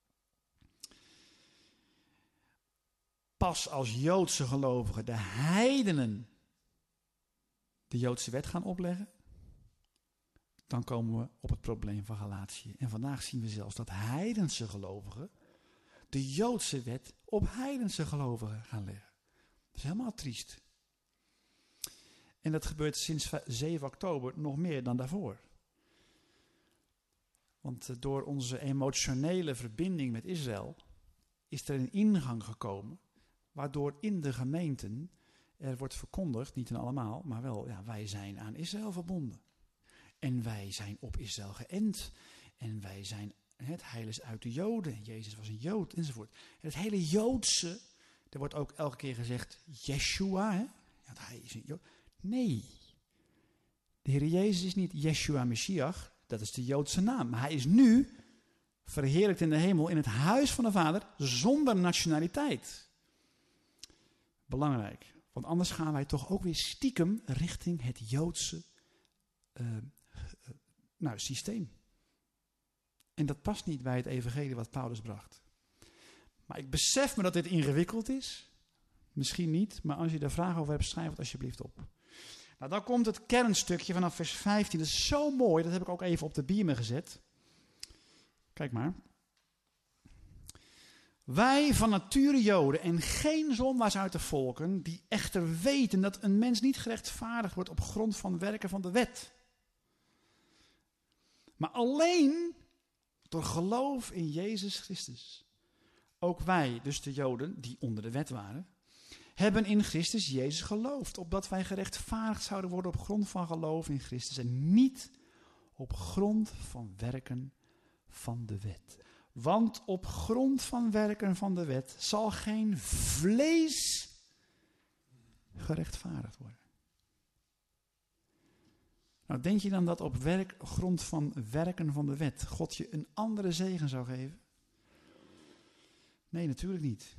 Speaker 1: Pas als Joodse gelovigen de heidenen de Joodse wet gaan opleggen, dan komen we op het probleem van Galatië. En vandaag zien we zelfs dat heidense gelovigen de Joodse wet op heidense gelovigen gaan leggen. Dat is helemaal triest. En dat gebeurt sinds zeven oktober nog meer dan daarvoor. Want door onze emotionele verbinding met Israël is er een ingang gekomen, waardoor in de gemeenten er wordt verkondigd, niet in allemaal, maar wel, ja, wij zijn aan Israël verbonden. En wij zijn op Israël geënt. En wij zijn het heil is uit de Joden. En Jezus was een Jood, enzovoort. En het hele Joodse, er wordt ook elke keer gezegd, Yeshua, hè? Ja, hij is een Jood. Nee. De Heer Jezus is niet Yeshua Mashiach, dat is de Joodse naam. Maar hij is nu verheerlijkt in de hemel in het huis van de Vader zonder nationaliteit. Belangrijk, want anders gaan wij toch ook weer stiekem richting het Joodse uh, uh, nou, systeem. En dat past niet bij het evangelie wat Paulus bracht. Maar ik besef me dat dit ingewikkeld is. Misschien niet, maar als je daar vragen over hebt, schrijf het alsjeblieft op. Nou, dan komt het kernstukje vanaf vers vijftien. Dat is zo mooi, dat heb ik ook even op de biemen gezet. Kijk maar. Wij van nature Joden en geen zondaars uit de volken, die echter weten dat een mens niet gerechtvaardigd wordt op grond van werken van de wet. Maar alleen door geloof in Jezus Christus. Ook wij, dus de Joden, die onder de wet waren, hebben in Christus Jezus geloofd, opdat wij gerechtvaardigd zouden worden op grond van geloof in Christus en niet op grond van werken van de wet. Want op grond van werken van de wet zal geen vlees gerechtvaardigd worden. Nou, denk je dan dat op werk, grond van werken van de wet God je een andere zegen zou geven? Nee, natuurlijk niet.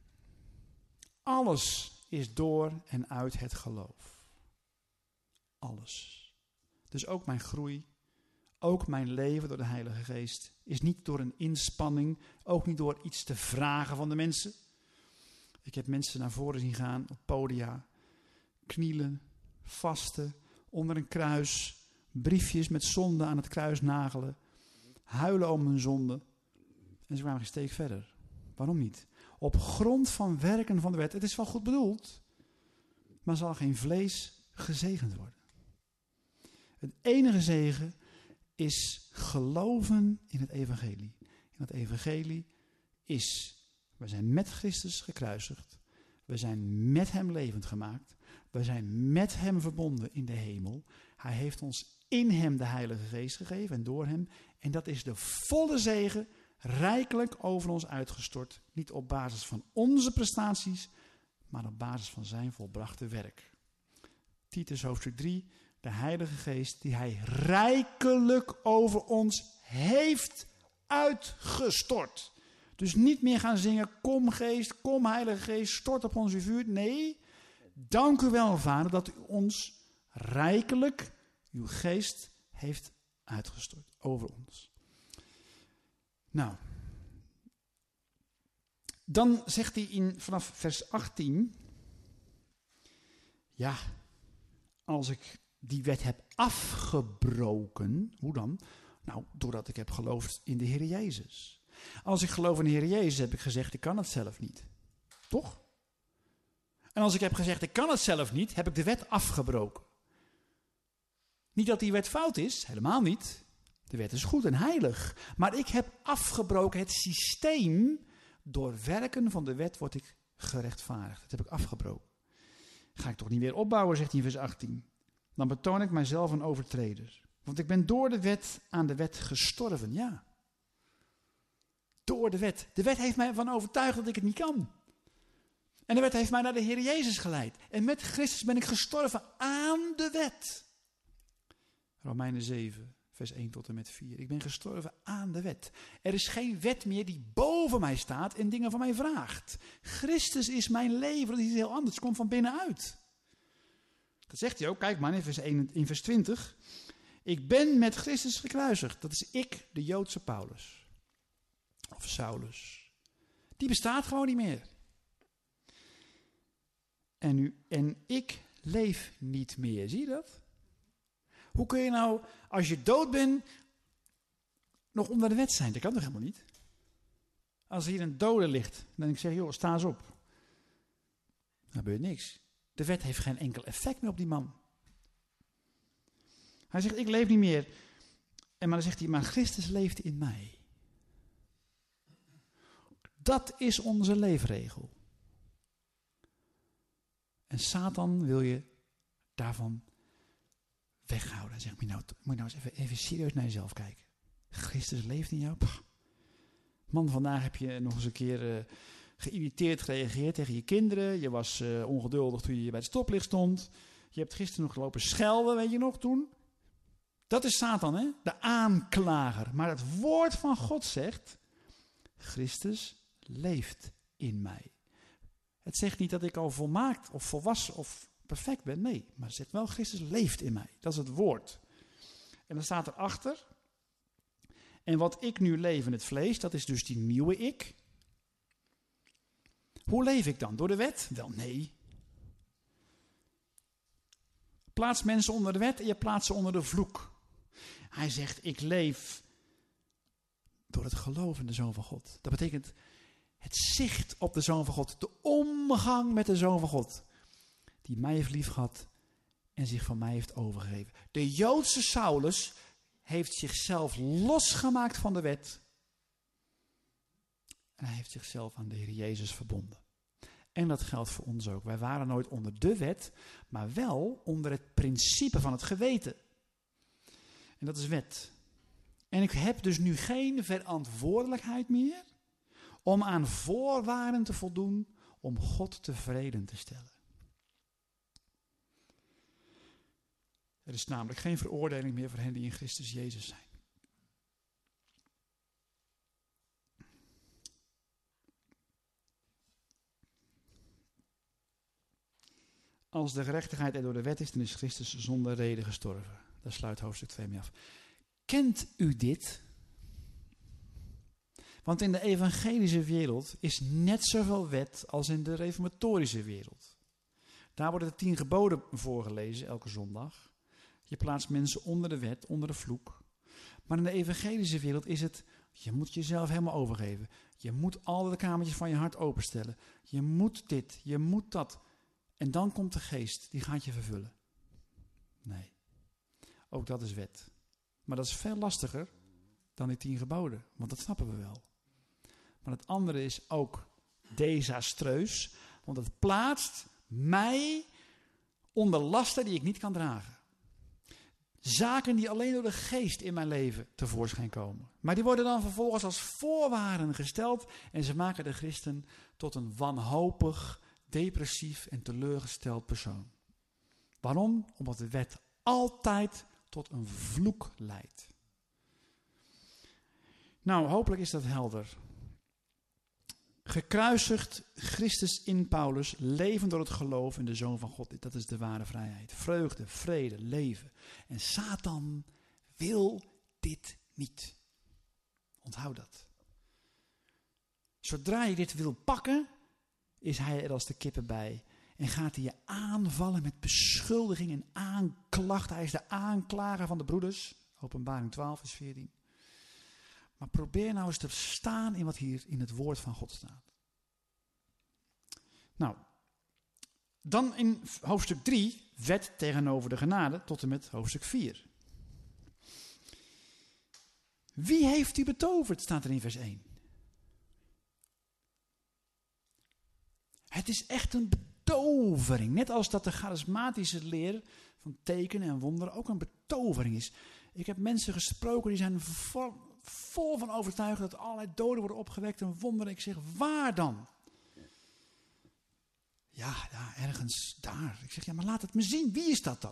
Speaker 1: Alles is door en uit het geloof. Alles. Dus ook mijn groei, ook mijn leven door de Heilige Geest is niet door een inspanning, ook niet door iets te vragen van de mensen. Ik heb mensen naar voren zien gaan op podia, knielen, vasten, onder een kruis, briefjes met zonde aan het kruis nagelen, huilen om hun zonde. En ze kwamen geen steek verder. Waarom niet? Op grond van werken van de wet. Het is wel goed bedoeld, maar zal geen vlees gezegend worden. Het enige zegen is geloven in het evangelie. En het evangelie is, we zijn met Christus gekruisigd. We zijn met hem levend gemaakt. We zijn met hem verbonden in de hemel. Hij heeft ons in hem de Heilige Geest gegeven en door hem. En dat is de volle zegen, rijkelijk over ons uitgestort. Niet op basis van onze prestaties, maar op basis van zijn volbrachte werk. Titus hoofdstuk drie, de Heilige Geest die hij rijkelijk over ons heeft uitgestort. Dus niet meer gaan zingen, kom Geest, kom Heilige Geest, stort op ons uw vuur. Nee, dank u wel, Vader, dat u ons rijkelijk uw Geest heeft uitgestort over ons. Nou, dan zegt hij in, vanaf vers achttien, ja, als ik die wet heb afgebroken, hoe dan? Nou, doordat ik heb geloofd in de Heer Jezus. Als ik geloof in de Heer Jezus, heb ik gezegd, ik kan het zelf niet. Toch? En als ik heb gezegd, ik kan het zelf niet, heb ik de wet afgebroken. Niet dat die wet fout is, helemaal niet. De wet is goed en heilig. Maar ik heb afgebroken het systeem. Door werken van de wet word ik gerechtvaardigd. Dat heb ik afgebroken. Ga ik toch niet weer opbouwen, zegt hij in vers achttien. Dan betoon ik mijzelf een overtreder. Want ik ben door de wet aan de wet gestorven, ja. Door de wet. De wet heeft mij ervan overtuigd dat ik het niet kan. En de wet heeft mij naar de Heer Jezus geleid. En met Christus ben ik gestorven aan de wet. Romeinen zeven, vers één tot en met vier. Ik ben gestorven aan de wet. Er is geen wet meer die boven mij staat en dingen van mij vraagt. Christus is mijn leven, dat is iets heel anders. Het komt van binnenuit. Dat zegt hij ook, kijk maar in vers, één, in vers twintig. Ik ben met Christus gekruisigd. Dat is ik, de Joodse Paulus. Of Saulus. Die bestaat gewoon niet meer. En, u, en ik leef niet meer. Zie je dat? Hoe kun je nou, als je dood bent, nog onder de wet zijn? Dat kan toch helemaal niet? Als hier een dode ligt, dan ik zeg, joh, sta eens op. Dan gebeurt niks. De wet heeft geen enkel effect meer op die man. Hij zegt, ik leef niet meer. En maar dan zegt hij, maar Christus leeft in mij. Dat is onze leefregel. En Satan wil je daarvan weghouden. Hij zegt, moet je nou, moet je nou eens even, even serieus naar jezelf kijken. Christus leeft in jou. Pff, Man, vandaag heb je nog eens een keer uh, geïrriteerd gereageerd tegen je kinderen. Je was uh, ongeduldig toen je bij het stoplicht stond. Je hebt gisteren nog gelopen schelden, weet je nog, toen. Dat is Satan, hè? De aanklager. Maar het woord van God zegt, Christus leeft in mij. Het zegt niet dat ik al volmaakt of volwassen of perfect ben. Nee, maar het zegt wel, Christus leeft in mij. Dat is het woord. En dan staat erachter, en wat ik nu leef in het vlees, dat is dus die nieuwe ik. Hoe leef ik dan? Door de wet? Wel, nee. Plaats mensen onder de wet en je plaatst ze onder de vloek. Hij zegt, ik leef door het geloof in de Zoon van God. Dat betekent het zicht op de Zoon van God. De omgang met de Zoon van God. Die mij heeft liefgehad en zich van mij heeft overgegeven. De Joodse Saulus heeft zichzelf losgemaakt van de wet. En hij heeft zichzelf aan de Heer Jezus verbonden. En dat geldt voor ons ook. Wij waren nooit onder de wet, maar wel onder het principe van het geweten. En dat is wet. En ik heb dus nu geen verantwoordelijkheid meer om aan voorwaarden te voldoen om God tevreden te stellen. Er is namelijk geen veroordeling meer voor hen die in Christus Jezus zijn. Als de gerechtigheid er door de wet is, dan is Christus zonder reden gestorven. Daar sluit hoofdstuk twee mee af. Kent u dit? Want in de evangelische wereld is net zoveel wet als in de reformatorische wereld. Daar worden de tien geboden voorgelezen elke zondag. Je plaatst mensen onder de wet, onder de vloek. Maar in de evangelische wereld is het, je moet jezelf helemaal overgeven. Je moet al de kamertjes van je hart openstellen. Je moet dit, je moet dat. En dan komt de geest, die gaat je vervullen. Nee, ook dat is wet. Maar dat is veel lastiger dan die tien geboden, want dat snappen we wel. Maar het andere is ook desastreus, want het plaatst mij onder lasten die ik niet kan dragen. Zaken die alleen door de geest in mijn leven tevoorschijn komen. Maar die worden dan vervolgens als voorwaarden gesteld en ze maken de christen tot een wanhopig, depressief en teleurgesteld persoon. Waarom? Omdat de wet altijd tot een vloek leidt. Nou, hopelijk is dat helder. Gekruisigd Christus in Paulus, levend door het geloof in de Zoon van God. Dat is de ware vrijheid. Vreugde, vrede, leven. En Satan wil dit niet. Onthoud dat. Zodra je dit wil pakken, is hij er als de kippen bij. En gaat hij je aanvallen met beschuldiging en aanklacht. Hij is de aanklager van de broeders. Openbaring twaalf, vers veertien. Maar probeer nou eens te staan in wat hier in het woord van God staat. Nou, dan in hoofdstuk drie, wet tegenover de genade, tot en met hoofdstuk vier. Wie heeft u betoverd, staat er in vers één. Het is echt een betovering. Net als dat de charismatische leer van tekenen en wonderen ook een betovering is. Ik heb mensen gesproken die zijn vol, vol van overtuigd dat allerlei doden worden opgewekt en wonderen. Ik zeg, waar dan? Ja, ja, ergens daar. Ik zeg, ja, maar laat het me zien. Wie is dat dan?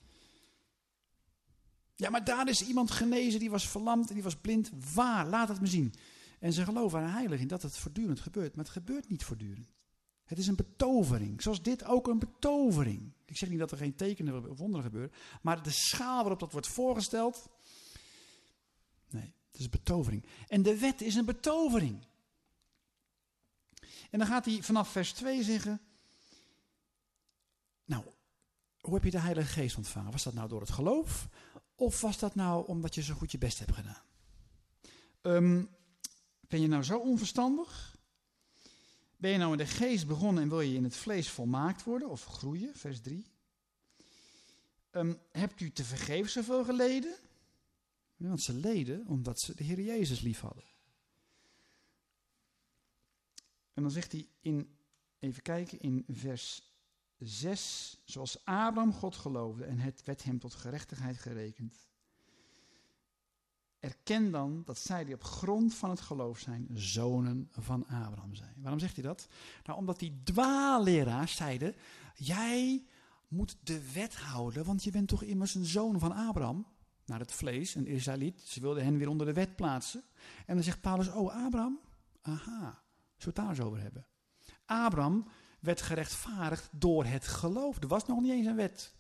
Speaker 1: Ja, maar daar is iemand genezen, die was verlamd en die was blind. Waar? Laat het me zien. En ze geloven aan een heilige in dat het voortdurend gebeurt. Maar het gebeurt niet voortdurend. Het is een betovering. Zoals dit ook een betovering. Ik zeg niet dat er geen tekenen of wonderen gebeuren. Maar de schaal waarop dat wordt voorgesteld. Nee, het is een betovering. En de wet is een betovering. En dan gaat hij vanaf vers twee zeggen. Nou, hoe heb je de Heilige Geest ontvangen? Was dat nou door het geloof? Of was dat nou omdat je zo goed je best hebt gedaan? Um, ben je nou zo onverstandig? Ben je nou in de geest begonnen en wil je in het vlees volmaakt worden of groeien? Vers drie. Um, hebt u te vergeefs zoveel geleden? Ja, want ze leden omdat ze de Heer Jezus lief hadden. En dan zegt hij in, even kijken, in vers zes. Zoals Abraham God geloofde en het werd hem tot gerechtigheid gerekend. erken dan dat zij die op grond van het geloof zijn, zonen van Abraham zijn. Waarom zegt hij dat? Nou, omdat die dwaalleraars zeiden, jij moet de wet houden, want je bent toch immers een zoon van Abraham. Naar het vlees, een Israëliet. Ze wilden hen weer onder de wet plaatsen. En dan zegt Paulus, oh Abraham, aha, zullen we het daar eens over hebben. Abraham werd gerechtvaardigd door het geloof. Er was nog niet eens een wet.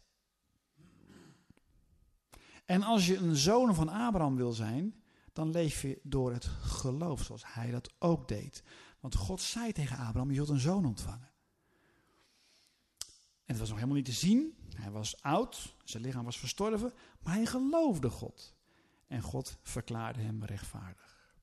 Speaker 1: En als je een zoon van Abraham wil zijn, dan leef je door het geloof, zoals hij dat ook deed. Want God zei tegen Abraham, je zult een zoon ontvangen. En het was nog helemaal niet te zien. Hij was oud, zijn lichaam was verstorven, maar hij geloofde God. En God verklaarde hem rechtvaardig.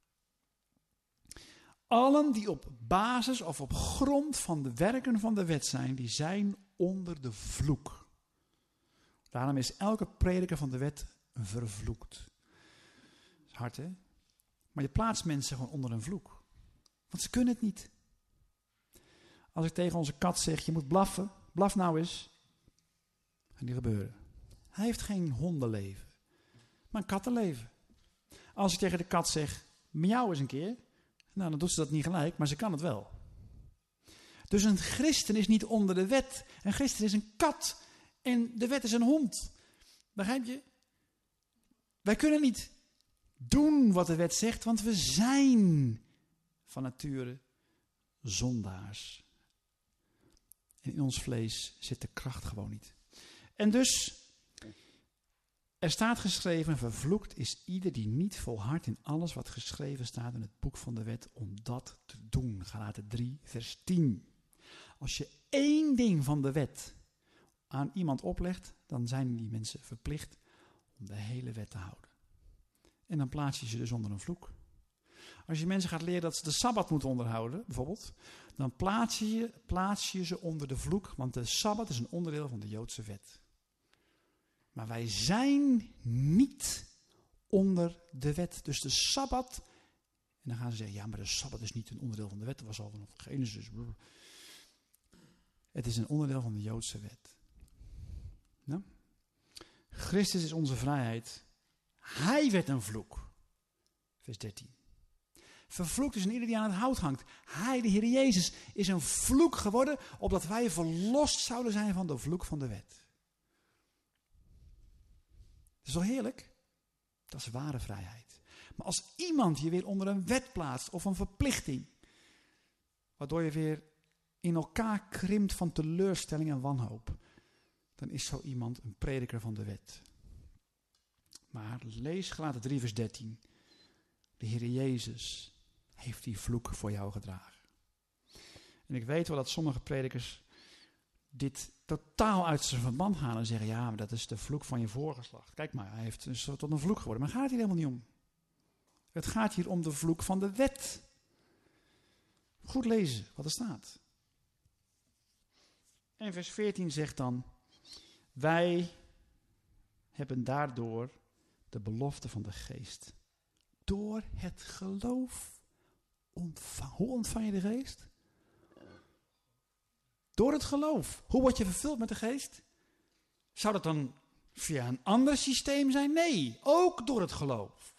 Speaker 1: Allen die op basis of op grond van de werken van de wet zijn, die zijn onder de vloek. Daarom is elke prediker van de wet vervloekt. Dat is hard, hè? Maar je plaatst mensen gewoon onder een vloek. Want ze kunnen het niet. Als ik tegen onze kat zeg, je moet blaffen, blaf nou eens. Gaat niet gebeuren. Hij heeft geen hondenleven, maar een kattenleven. Als ik tegen de kat zeg, miauw eens een keer, nou dan doet ze dat niet gelijk, maar ze kan het wel. Dus een christen is niet onder de wet. Een christen is een kat en de wet is een hond. Begrijp je? Wij kunnen niet doen wat de wet zegt, want we zijn van nature zondaars. En in ons vlees zit de kracht gewoon niet. En dus, er staat geschreven, vervloekt is ieder die niet volhardt in alles wat geschreven staat in het boek van de wet, om dat te doen. Galaten drie, vers tien. Als je één ding van de wet aan iemand oplegt, dan zijn die mensen verplicht om de hele wet te houden. En dan plaats je ze dus onder een vloek. Als je mensen gaat leren dat ze de Sabbat moeten onderhouden, bijvoorbeeld, dan plaats je, plaats je ze onder de vloek, want de Sabbat is een onderdeel van de Joodse wet. Maar wij zijn niet onder de wet. Dus de Sabbat, en dan gaan ze zeggen, ja, maar de Sabbat is niet een onderdeel van de wet, dat was al vanaf Genesis. Het is een onderdeel van de Joodse wet. Nou? Christus is onze vrijheid. Hij werd een vloek. Vers dertien. Vervloekt is een ieder die aan het hout hangt. Hij, de Heer Jezus, is een vloek geworden, opdat wij verlost zouden zijn van de vloek van de wet. Dat is toch heerlijk? Dat is ware vrijheid. Maar als iemand je weer onder een wet plaatst of een verplichting, waardoor je weer in elkaar krimpt van teleurstelling en wanhoop, dan is zo iemand een prediker van de wet. Maar lees Galaten drie vers dertien. De Heer Jezus heeft die vloek voor jou gedragen. En ik weet wel dat sommige predikers dit totaal uit zijn verband halen en zeggen, ja, maar dat is de vloek van je voorgeslacht. Kijk maar, hij heeft dus tot een vloek geworden. Maar het gaat hier helemaal niet om. Het gaat hier om de vloek van de wet. Goed lezen wat er staat. En vers veertien zegt dan, wij hebben daardoor de belofte van de geest. Door het geloof ontvang. Hoe ontvang je de geest? Door het geloof. Hoe word je vervuld met de geest? Zou dat dan via een ander systeem zijn? Nee, ook door het geloof.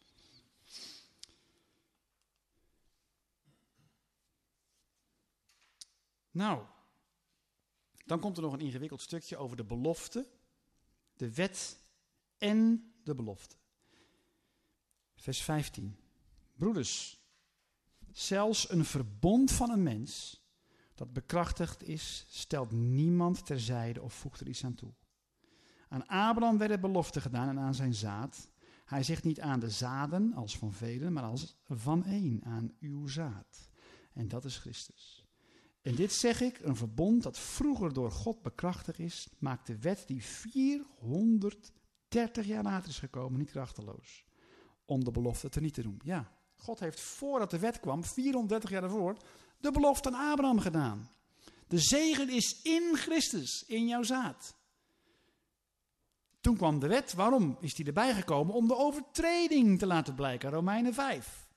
Speaker 1: Nou, dan komt er nog een ingewikkeld stukje over de belofte, de wet en de belofte. Vers vijftien. Broeders, zelfs een verbond van een mens dat bekrachtigd is, stelt niemand terzijde of voegt er iets aan toe. Aan Abraham werden beloften gedaan en aan zijn zaad. Hij zegt niet aan de zaden als van velen, maar als van één, aan uw zaad. En dat is Christus. En dit zeg ik, een verbond dat vroeger door God bekrachtigd is, maakt de wet die vierhonderddertig jaar later is gekomen niet krachteloos. Om de belofte te niet te doen. Ja, God heeft voordat de wet kwam, vierhonderddertig jaar daarvoor, de belofte aan Abraham gedaan. De zegen is in Christus, in jouw zaad. Toen kwam de wet. Waarom is die erbij gekomen? Om de overtreding te laten blijken. Romeinen vijf.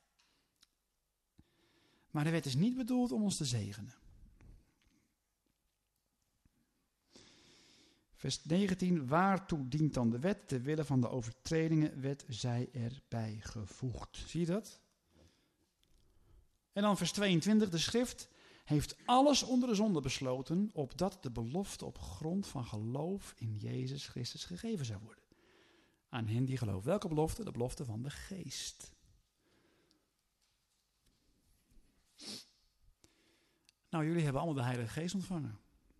Speaker 1: Maar de wet is niet bedoeld om ons te zegenen. Vers negentien, waartoe dient dan de wet? Ter wille van de overtredingen werd zij erbij gevoegd. Zie je dat? En dan vers tweeëntwintig, de schrift heeft alles onder de zonde besloten, opdat de belofte op grond van geloof in Jezus Christus gegeven zou worden. Aan hen die geloven. Welke belofte? De belofte van de geest. Nou, jullie hebben allemaal de Heilige Geest ontvangen.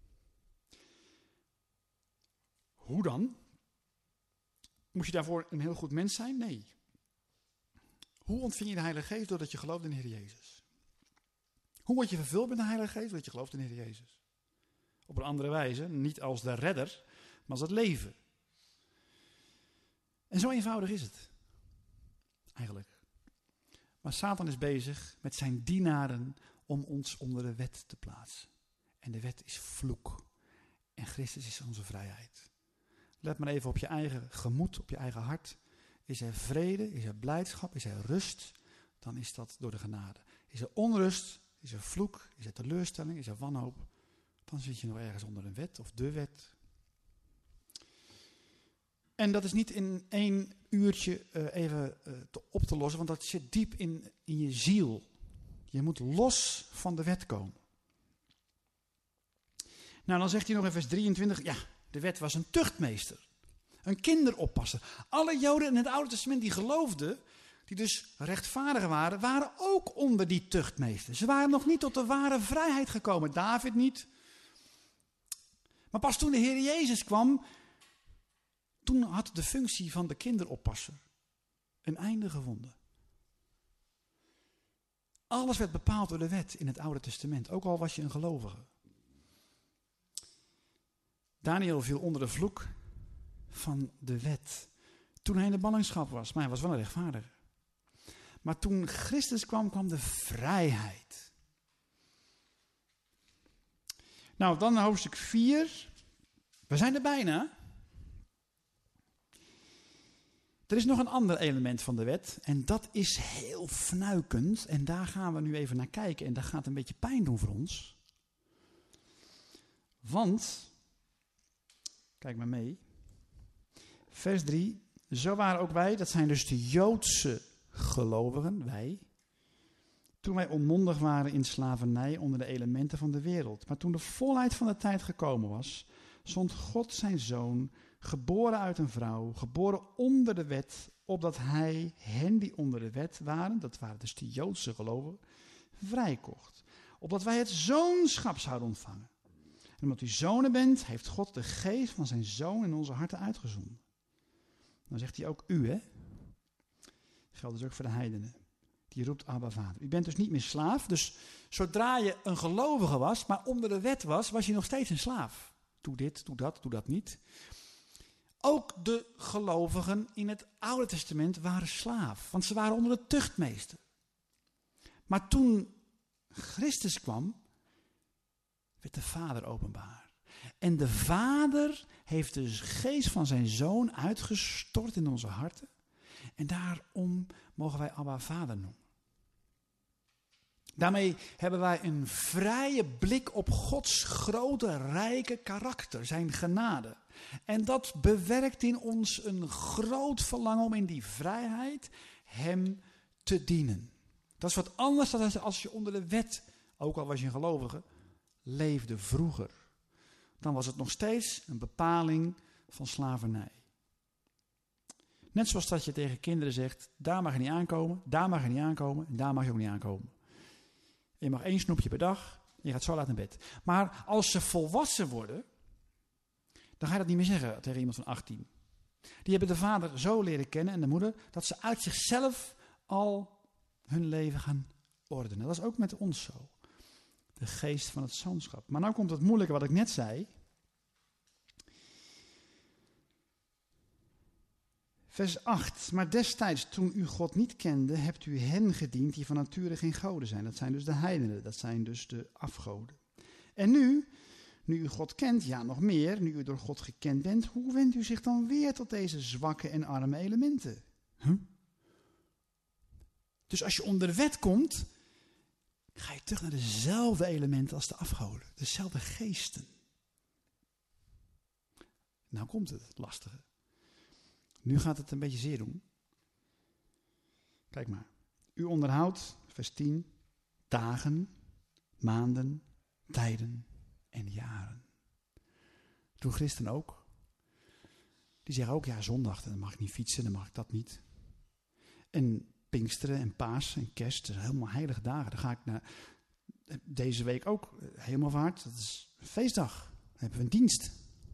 Speaker 1: Hoe dan? Moest je daarvoor een heel goed mens zijn? Nee. Hoe ontving je de Heilige Geest? Doordat je gelooft in de Heer Jezus. Hoe word je vervuld met de Heilige Geest? Doordat je gelooft in de Heer Jezus. Op een andere wijze, niet als de redder, maar als het leven. En zo eenvoudig is het. Eigenlijk. Maar Satan is bezig met zijn dienaren om ons onder de wet te plaatsen. En de wet is vloek. En Christus is onze vrijheid. Let maar even op je eigen gemoed, op je eigen hart. Is er vrede, is er blijdschap, is er rust, dan is dat door de genade. Is er onrust, is er vloek, is er teleurstelling, is er wanhoop, dan zit je nog ergens onder een wet of de wet. En dat is niet in één uurtje uh, even uh, te op te lossen, want dat zit diep in, in je ziel. Je moet los van de wet komen. Nou, dan zegt hij nog in vers drieëntwintig, ja, de wet was een tuchtmeester. Een kinderoppasser. Alle Joden in het Oude Testament die geloofden, die dus rechtvaardig waren, waren ook onder die tuchtmeester. Ze waren nog niet tot de ware vrijheid gekomen. David niet. Maar pas toen de Heer Jezus kwam, toen had de functie van de kinderoppasser een einde gevonden. Alles werd bepaald door de wet in het Oude Testament, ook al was je een gelovige. Daniel viel onder de vloek van de wet toen hij in de ballingschap was, maar hij was wel een rechtvaardiger. Maar toen Christus kwam, kwam de vrijheid. Nou, dan hoofdstuk vier. We zijn er bijna. Er is nog een ander element van de wet en dat is heel fnuikend. En daar gaan we nu even naar kijken en dat gaat een beetje pijn doen voor ons. Want, kijk maar mee, vers drie, zo waren ook wij, dat zijn dus de Joodse gelovigen, wij, toen wij onmondig waren in slavernij onder de elementen van de wereld. Maar toen de volheid van de tijd gekomen was, zond God zijn zoon, geboren uit een vrouw, geboren onder de wet, opdat hij hen die onder de wet waren, dat waren dus de Joodse gelovigen, vrijkocht. Opdat wij het zoonschap zouden ontvangen. En omdat u zonen bent, heeft God de geest van zijn zoon in onze harten uitgezonden. Dan zegt hij ook u, hè. Dat geldt dus ook voor de heidenen. Die roept Abba Vader. U bent dus niet meer slaaf. Dus zodra je een gelovige was, maar onder de wet was, was je nog steeds een slaaf. Doe dit, doe dat, doe dat niet. Ook de gelovigen in het Oude Testament waren slaaf. Want ze waren onder de tuchtmeester. Maar toen Christus kwam, werd de Vader openbaar. En de Vader heeft de geest van zijn Zoon uitgestort in onze harten. En daarom mogen wij Abba Vader noemen. Daarmee hebben wij een vrije blik op Gods grote, rijke karakter, zijn genade. En dat bewerkt in ons een groot verlangen om in die vrijheid hem te dienen. Dat is wat anders dan als je onder de wet, ook al was je een gelovige, leefde vroeger. Dan was het nog steeds een bepaling van slavernij. Net zoals dat je tegen kinderen zegt, daar mag je niet aankomen, daar mag je niet aankomen en daar mag je ook niet aankomen. Je mag één snoepje per dag en je gaat zo laat naar bed. Maar als ze volwassen worden, dan ga je dat niet meer zeggen tegen iemand van achttien. Die hebben de vader zo leren kennen en de moeder, dat ze uit zichzelf al hun leven gaan ordenen. Dat is ook met ons zo. De geest van het zoonschap. Maar nou komt het moeilijke wat ik net zei. Vers acht. Maar destijds, toen u God niet kende, hebt u hen gediend die van nature geen goden zijn. Dat zijn dus de heidenen, dat zijn dus de afgoden. En nu, nu u God kent, ja nog meer, nu u door God gekend bent, hoe wendt u zich dan weer tot deze zwakke en arme elementen? Huh? Dus als je onder de wet komt, ga je terug naar dezelfde elementen als de afgoden. Dezelfde geesten. Nou komt het, het lastige. Nu gaat het een beetje zeer doen. Kijk maar. U onderhoudt, vers tien, dagen, maanden, tijden en jaren. Doen christenen ook. Die zeggen ook, ja, zondag, dan mag ik niet fietsen, dan mag ik dat niet. En Pinksteren en Paas en Kerst, dat zijn helemaal heilige dagen. Dan ga ik naar deze week ook, Hemelvaart, dat is een feestdag. Dan hebben we een dienst.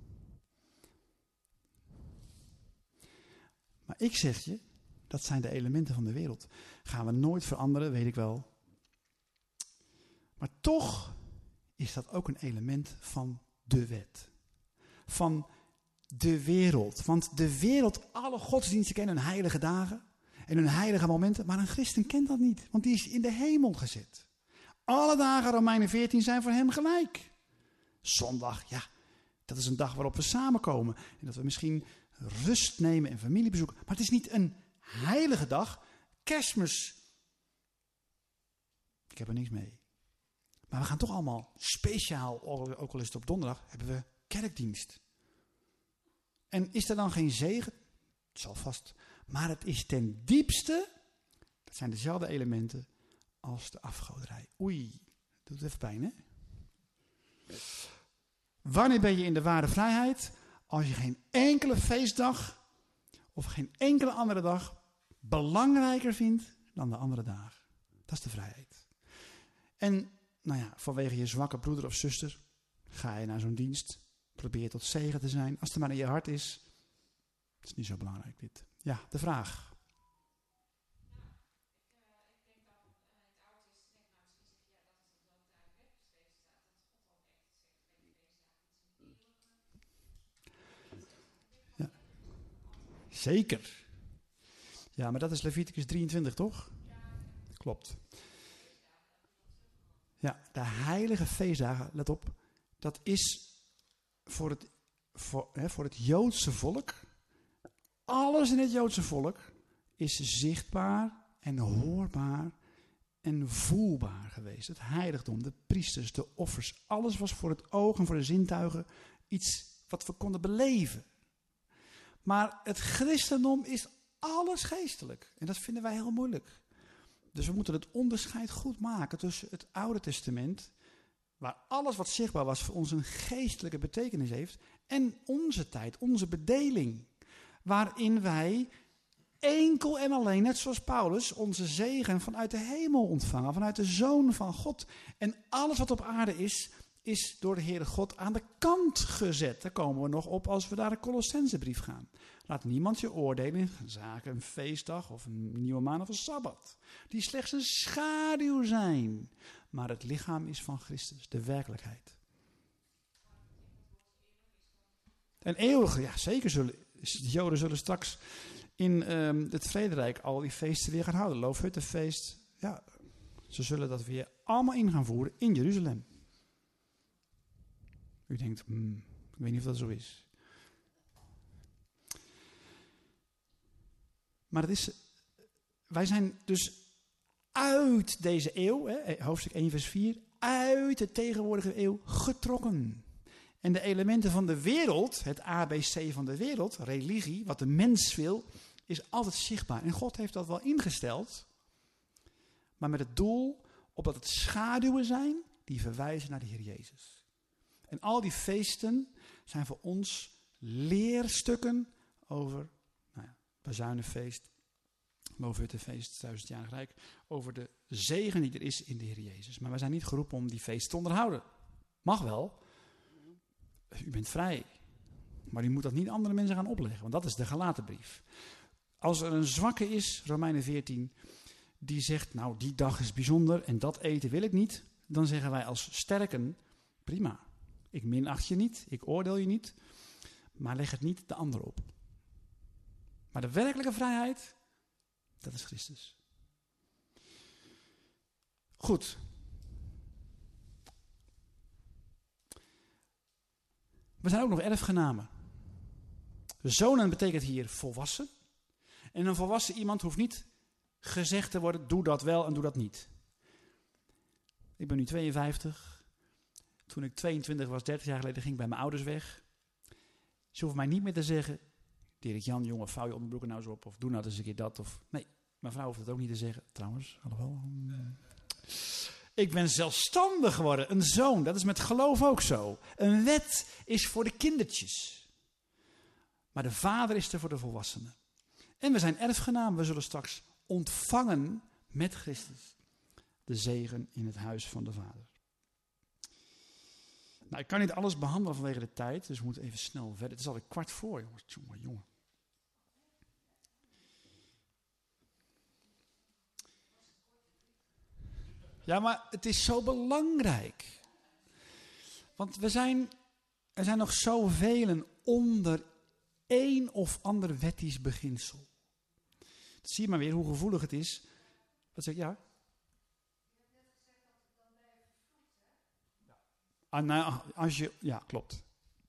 Speaker 1: Maar ik zeg je, dat zijn de elementen van de wereld. Gaan we nooit veranderen, weet ik wel. Maar toch is dat ook een element van de wet. Van de wereld. Want de wereld, alle godsdiensten kennen hun heilige dagen en hun heilige momenten. Maar een christen kent dat niet, want die is in de hemel gezet. Alle dagen, Romeinen veertien, zijn voor hem gelijk. Zondag, ja, dat is een dag waarop we samenkomen. En dat we misschien rust nemen en familiebezoek. Maar het is niet een heilige dag. Kerstmis, ik heb er niks mee. Maar we gaan toch allemaal speciaal, ook al is het op donderdag, hebben we kerkdienst. En is er dan geen zegen? Het zal vast. Maar het is ten diepste, dat zijn dezelfde elementen als de afgoderij. Oei, dat doet even pijn, hè? Wanneer ben je in de ware vrijheid? Als je geen enkele feestdag of geen enkele andere dag belangrijker vindt dan de andere dagen. Dat is de vrijheid. En nou ja, vanwege je zwakke broeder of zuster ga je naar zo'n dienst. Probeer tot zegen te zijn. Als het maar in je hart is, is niet zo belangrijk dit. Ja, de vraag. Ja. Zeker. Ja, maar dat is Leviticus drieëntwintig, toch? Klopt. Ja, de heilige feestdagen, let op, dat is voor het, voor, hè, voor het Joodse volk, alles in het Joodse volk is zichtbaar en hoorbaar en voelbaar geweest. Het heiligdom, de priesters, de offers, alles was voor het oog en voor de zintuigen iets wat we konden beleven. Maar het christendom is alles geestelijk en dat vinden wij heel moeilijk. Dus we moeten het onderscheid goed maken tussen het Oude Testament, waar alles wat zichtbaar was voor ons een geestelijke betekenis heeft, en onze tijd, onze bedeling, waarin wij enkel en alleen, net zoals Paulus, onze zegen vanuit de hemel ontvangen, vanuit de Zoon van God. En alles wat op aarde is, is door de Heere God aan de kant gezet. Daar komen we nog op als we naar de Colossensebrief gaan. Laat niemand je oordelen in zaken een feestdag of een nieuwe maan of een sabbat, die slechts een schaduw zijn. Maar het lichaam is van Christus, de werkelijkheid. En eeuwige, ja zeker zullen, de Joden zullen straks in um, het Vrederijk al die feesten weer gaan houden. Loofhuttenfeest, ja, ze zullen dat weer allemaal in gaan voeren in Jeruzalem. U denkt, hmm, ik weet niet of dat zo is. Maar het is, wij zijn dus uit deze eeuw, hè, hoofdstuk één vers vier, uit de tegenwoordige eeuw getrokken. En de elementen van de wereld, het A B C van de wereld, religie, wat de mens wil, is altijd zichtbaar. En God heeft dat wel ingesteld, maar met het doel opdat het schaduwen zijn die verwijzen naar de Heer Jezus. En al die feesten zijn voor ons leerstukken over, nou ja, Bazuinenfeest, Loofhuttenfeest, duizendjarig Rijk, over de zegen die er is in de Heer Jezus. Maar wij zijn niet geroepen om die feest te onderhouden. Mag wel. U bent vrij. Maar u moet dat niet andere mensen gaan opleggen, want dat is de Galatenbrief. Als er een zwakke is, Romeinen veertien, die zegt, nou die dag is bijzonder en dat eten wil ik niet, dan zeggen wij als sterken, prima. Ik minacht je niet, ik oordeel je niet, maar leg het niet de ander op. Maar de werkelijke vrijheid, dat is Christus. Goed. We zijn ook nog erfgenamen. Zonen betekent hier volwassen. En een volwassen iemand hoeft niet gezegd te worden, doe dat wel en doe dat niet. Ik ben nu tweeënvijftig. Toen ik tweeëntwintig was, dertig jaar geleden, ging ik bij mijn ouders weg. Ze hoeft mij niet meer te zeggen, Dirk Jan, jongen, vouw je onderbroeken nou eens op. Of doe nou eens een keer dat. Of nee, mijn vrouw hoeft het ook niet te zeggen. Trouwens, hallo. Ik ben zelfstandig geworden, een zoon. Dat is met geloof ook zo. Een wet is voor de kindertjes. Maar de vader is er voor de volwassenen. En we zijn erfgenamen. We zullen straks ontvangen met Christus de zegen in het huis van de vader. Nou, ik kan niet alles behandelen vanwege de tijd, dus we moeten even snel verder. Het is alweer kwart voor, jongens. Jongen, jongen. Ja, maar het is zo belangrijk. Want we zijn, er zijn nog zoveel onder één of ander wettisch beginsel. Dat zie je maar weer hoe gevoelig het is. Wat zeg je? Ja? Ah, nou, als je, ja, klopt.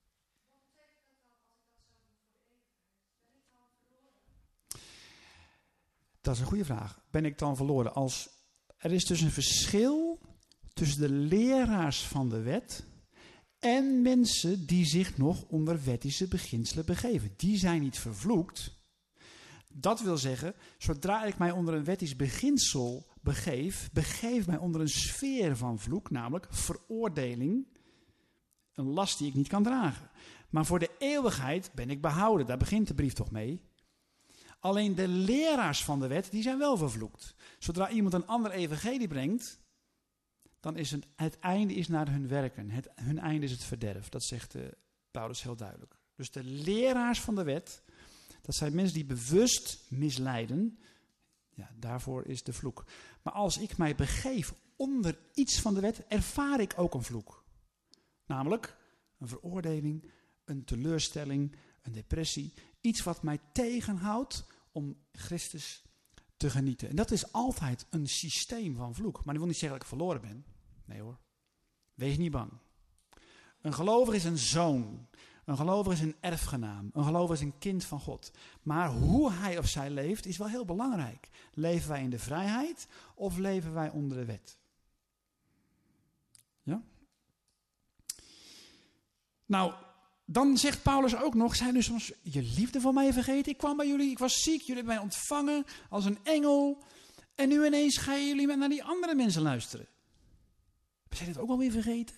Speaker 1: Dat is een goede vraag. Ben ik dan verloren? Als, er is dus een verschil tussen de leraars van de wet en mensen die zich nog onder wettische beginselen begeven. Die zijn niet vervloekt. Dat wil zeggen, zodra ik mij onder een wettisch beginsel begeef, begeef mij onder een sfeer van vloek, namelijk veroordeling, een last die ik niet kan dragen. Maar voor de eeuwigheid ben ik behouden, daar begint de brief toch mee. Alleen de leraars van de wet, die zijn wel vervloekt. Zodra iemand een ander evangelie brengt, dan is het, het einde is naar hun werken. Het, hun einde is het verderf. Dat zegt uh, Paulus heel duidelijk. Dus de leraars van de wet, dat zijn mensen die bewust misleiden. Ja, daarvoor is de vloek. Maar als ik mij begeef onder iets van de wet, ervaar ik ook een vloek. Namelijk een veroordeling, een teleurstelling, een depressie. Iets wat mij tegenhoudt om Christus te genieten. En dat is altijd een systeem van vloek. Maar dat wil niet zeggen dat ik verloren ben. Nee hoor. Wees niet bang. Een gelovige is een zoon. Een gelovige is een erfgenaam. Een gelovige is een kind van God. Maar hoe hij of zij leeft is wel heel belangrijk. Leven wij in de vrijheid of leven wij onder de wet? Ja? Nou, dan zegt Paulus ook nog, zijn dus soms je liefde voor mij vergeten? Ik kwam bij jullie, ik was ziek, jullie hebben mij ontvangen als een engel. En nu ineens gaan jullie naar die andere mensen luisteren. Zijn dit ook alweer vergeten?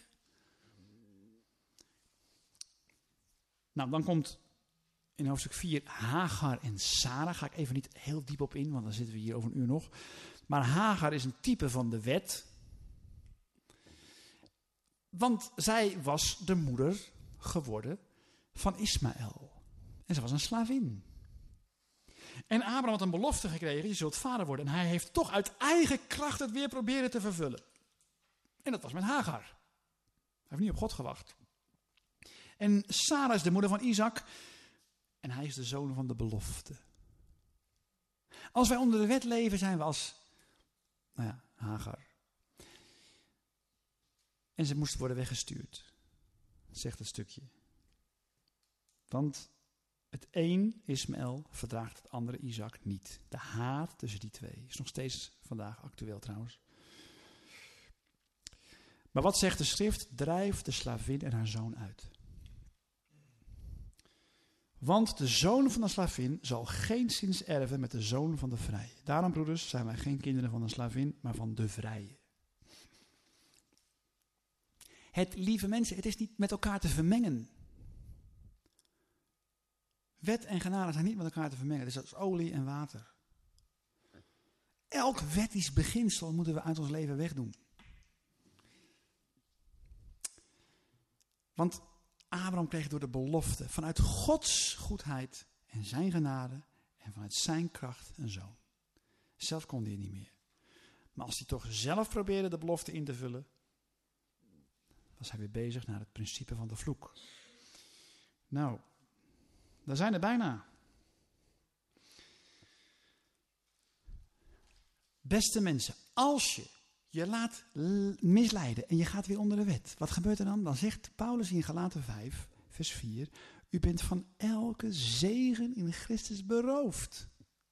Speaker 1: Nou, dan komt in hoofdstuk vier Hagar en Sara. Ga ik even niet heel diep op in, want dan zitten we hier over een uur nog. Maar Hagar is een type van de wet. Want zij was de moeder geworden van Ismaël. En ze was een slavin. En Abraham had een belofte gekregen, je zult vader worden. En hij heeft toch uit eigen kracht het weer proberen te vervullen. En dat was met Hagar. Hij heeft niet op God gewacht. En Sara is de moeder van Isaac. En hij is de zoon van de belofte. Als wij onder de wet leven, zijn we als, nou ja, Hagar. En ze moest worden weggestuurd. Zegt het stukje. Want het een, Ismaël, verdraagt het andere, Isaac, niet. De haat tussen die twee is nog steeds vandaag actueel trouwens. Maar wat zegt de schrift? Drijf de slavin en haar zoon uit. Want de zoon van de slavin zal geenszins erven met de zoon van de vrije. Daarom, broeders, zijn wij geen kinderen van de slavin, maar van de vrije. Het, lieve mensen, het is niet met elkaar te vermengen. Wet en genade zijn niet met elkaar te vermengen. Het is als olie en water. Elk wettisch beginsel moeten we uit ons leven wegdoen. Want Abraham kreeg door de belofte vanuit Gods goedheid en zijn genade en vanuit zijn kracht een zoon. Zelf kon hij niet meer. Maar als hij toch zelf probeerde de belofte in te vullen, was hij weer bezig naar het principe van de vloek. Nou, daar zijn er bijna. Beste mensen, als je je laat misleiden en je gaat weer onder de wet, wat gebeurt er dan? Dan zegt Paulus in Galaten vijf, vers vier, u bent van elke zegen in Christus beroofd.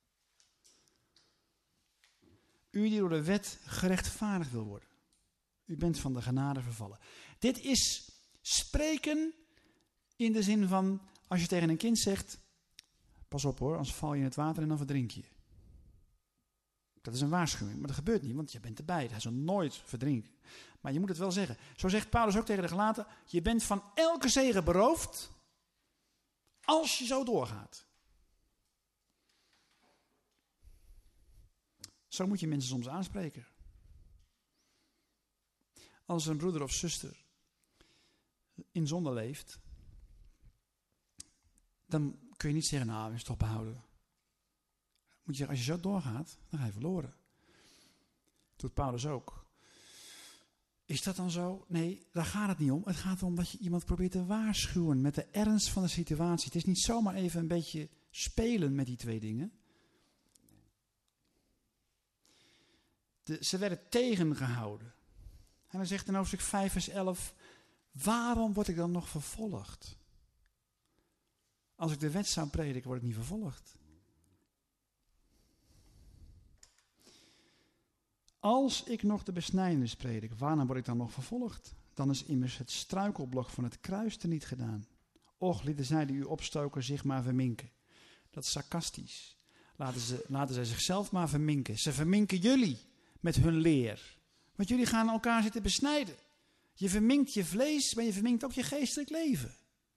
Speaker 1: U die door de wet gerechtvaardigd wil worden. U bent van de genade vervallen. Dit is spreken in de zin van, als je tegen een kind zegt, pas op hoor, anders val je in het water en dan verdrink je. Dat is een waarschuwing, maar dat gebeurt niet, want je bent erbij. Hij zal nooit verdrinken. Maar je moet het wel zeggen. Zo zegt Paulus ook tegen de Galaten, je bent van elke zegen beroofd als je zo doorgaat. Zo moet je mensen soms aanspreken. Als een broeder of zuster in zonde leeft, dan kun je niet zeggen, nou, is toch behouden. Moet je zeggen, als je zo doorgaat, dan ga je verloren. Dat doet Paulus ook. Is dat dan zo? Nee, daar gaat het niet om. Het gaat erom dat je iemand probeert te waarschuwen met de ernst van de situatie. Het is niet zomaar even een beetje spelen met die twee dingen. De, ze werden tegengehouden. En dan zegt in hoofdstuk vijf vers elf, waarom word ik dan nog vervolgd? Als ik de wet zou prediken, word ik niet vervolgd. Als ik nog de besnijdenis predik, waarna word ik dan nog vervolgd? Dan is immers het struikelblok van het kruis er niet gedaan. Och, lieten zij die u opstoken zich maar verminken. Dat is sarcastisch. Laten, ze, laten zij zichzelf maar verminken. Ze verminken jullie met hun leer. Want jullie gaan elkaar zitten besnijden. Je verminkt je vlees, maar je verminkt ook je geestelijk leven.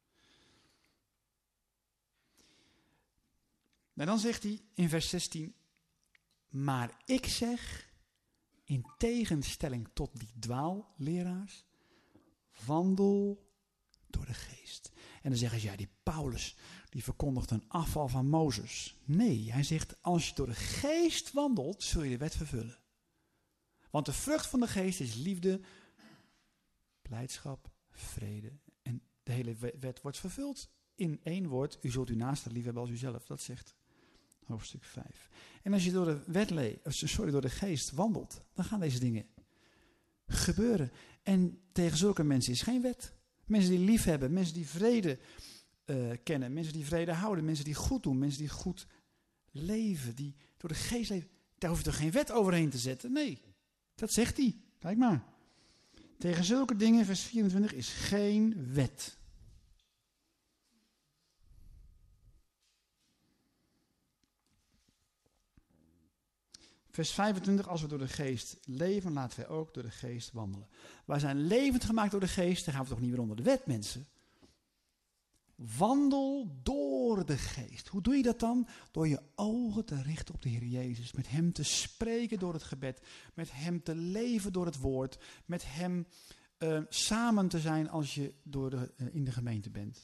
Speaker 1: En dan zegt hij in vers zestien, maar ik zeg, in tegenstelling tot die dwaalleraars, wandel door de geest. En dan zeggen ze, ja, die Paulus, die verkondigt een afval van Mozes. Nee, hij zegt, als je door de geest wandelt, zul je de wet vervullen. Want de vrucht van de geest is liefde, blijdschap, vrede. En de hele wet wordt vervuld in één woord, u zult uw naaste lief hebben als uzelf. Dat zegt hoofdstuk vijf. En als je door de wet le- sorry, door de geest wandelt, dan gaan deze dingen gebeuren. En tegen zulke mensen is geen wet. Mensen die lief hebben, mensen die vrede uh, kennen, mensen die vrede houden, mensen die goed doen, mensen die goed leven, die door de geest leven. Daar hoef je toch geen wet overheen te zetten? Nee, dat zegt hij. Kijk maar. Tegen zulke dingen, vers vierentwintig, is geen wet. Vers vijfentwintig, als we door de geest leven, laten wij ook door de geest wandelen. Wij zijn levend gemaakt door de geest, dan gaan we toch niet weer onder de wet, mensen. Wandel door de geest. Hoe doe je dat dan? Door je ogen te richten op de Heer Jezus. Met Hem te spreken door het gebed. Met Hem te leven door het woord. Met Hem uh, samen te zijn als je door de, uh, in de gemeente bent.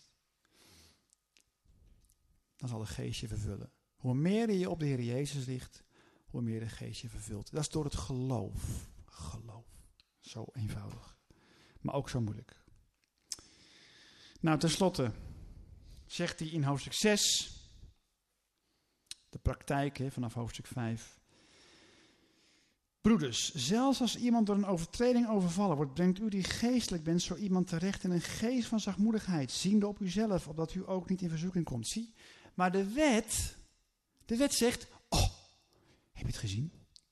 Speaker 1: Dan zal de geest je vervullen. Hoe meer je je op de Heer Jezus richt, hoe meer de geest je vervult. Dat is door het geloof. Geloof. Zo eenvoudig. Maar ook zo moeilijk. Nou, tenslotte zegt hij in hoofdstuk zes, de praktijk hè, vanaf hoofdstuk vijf. Broeders, zelfs als iemand door een overtreding overvallen wordt, brengt u die geestelijk bent zo iemand terecht in een geest van zachtmoedigheid, ziende op uzelf, opdat u ook niet in verzoeking komt. Zie, maar de wet, de wet zegt, oh, heb je het gezien?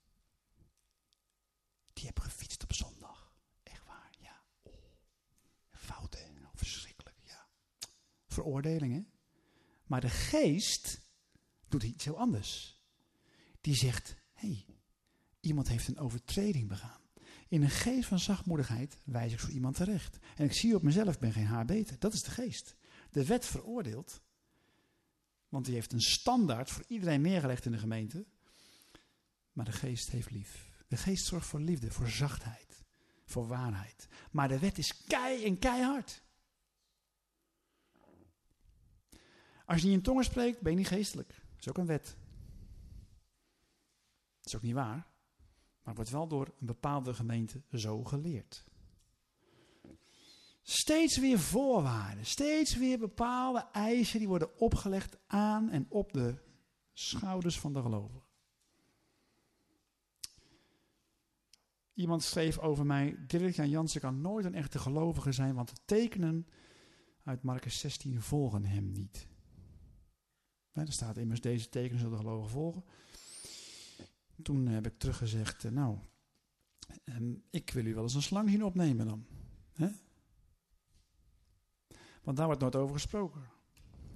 Speaker 1: Die heb gefietst op zondag. Echt waar, ja. Oh, fout hè, verschrikkelijk, ja. Veroordeling hè. Maar de geest doet iets heel anders. Die zegt, hé, hey, iemand heeft een overtreding begaan. In een geest van zachtmoedigheid wijs ik voor iemand terecht. En ik zie op mezelf, ik ben geen haar beter. Dat is de geest. De wet veroordeelt, want die heeft een standaard voor iedereen neergelegd in de gemeente. Maar de geest heeft lief. De geest zorgt voor liefde, voor zachtheid, voor waarheid. Maar de wet is kei en keihard. Als je niet in tongen spreekt, ben je niet geestelijk. Dat is ook een wet. Dat is ook niet waar. Maar het wordt wel door een bepaalde gemeente zo geleerd. Steeds weer voorwaarden. Steeds weer bepaalde eisen die worden opgelegd aan en op de schouders van de gelovigen. Iemand schreef over mij, Dirk-Jan Jansen kan nooit een echte gelovige zijn, want de tekenen uit Marcus zestien volgen hem niet. Er staat immers, deze tekenen zullen de gelovigen volgen. Toen heb ik teruggezegd, nou, ik wil u wel eens een slang zien opnemen dan. Hè? Want daar wordt nooit over gesproken.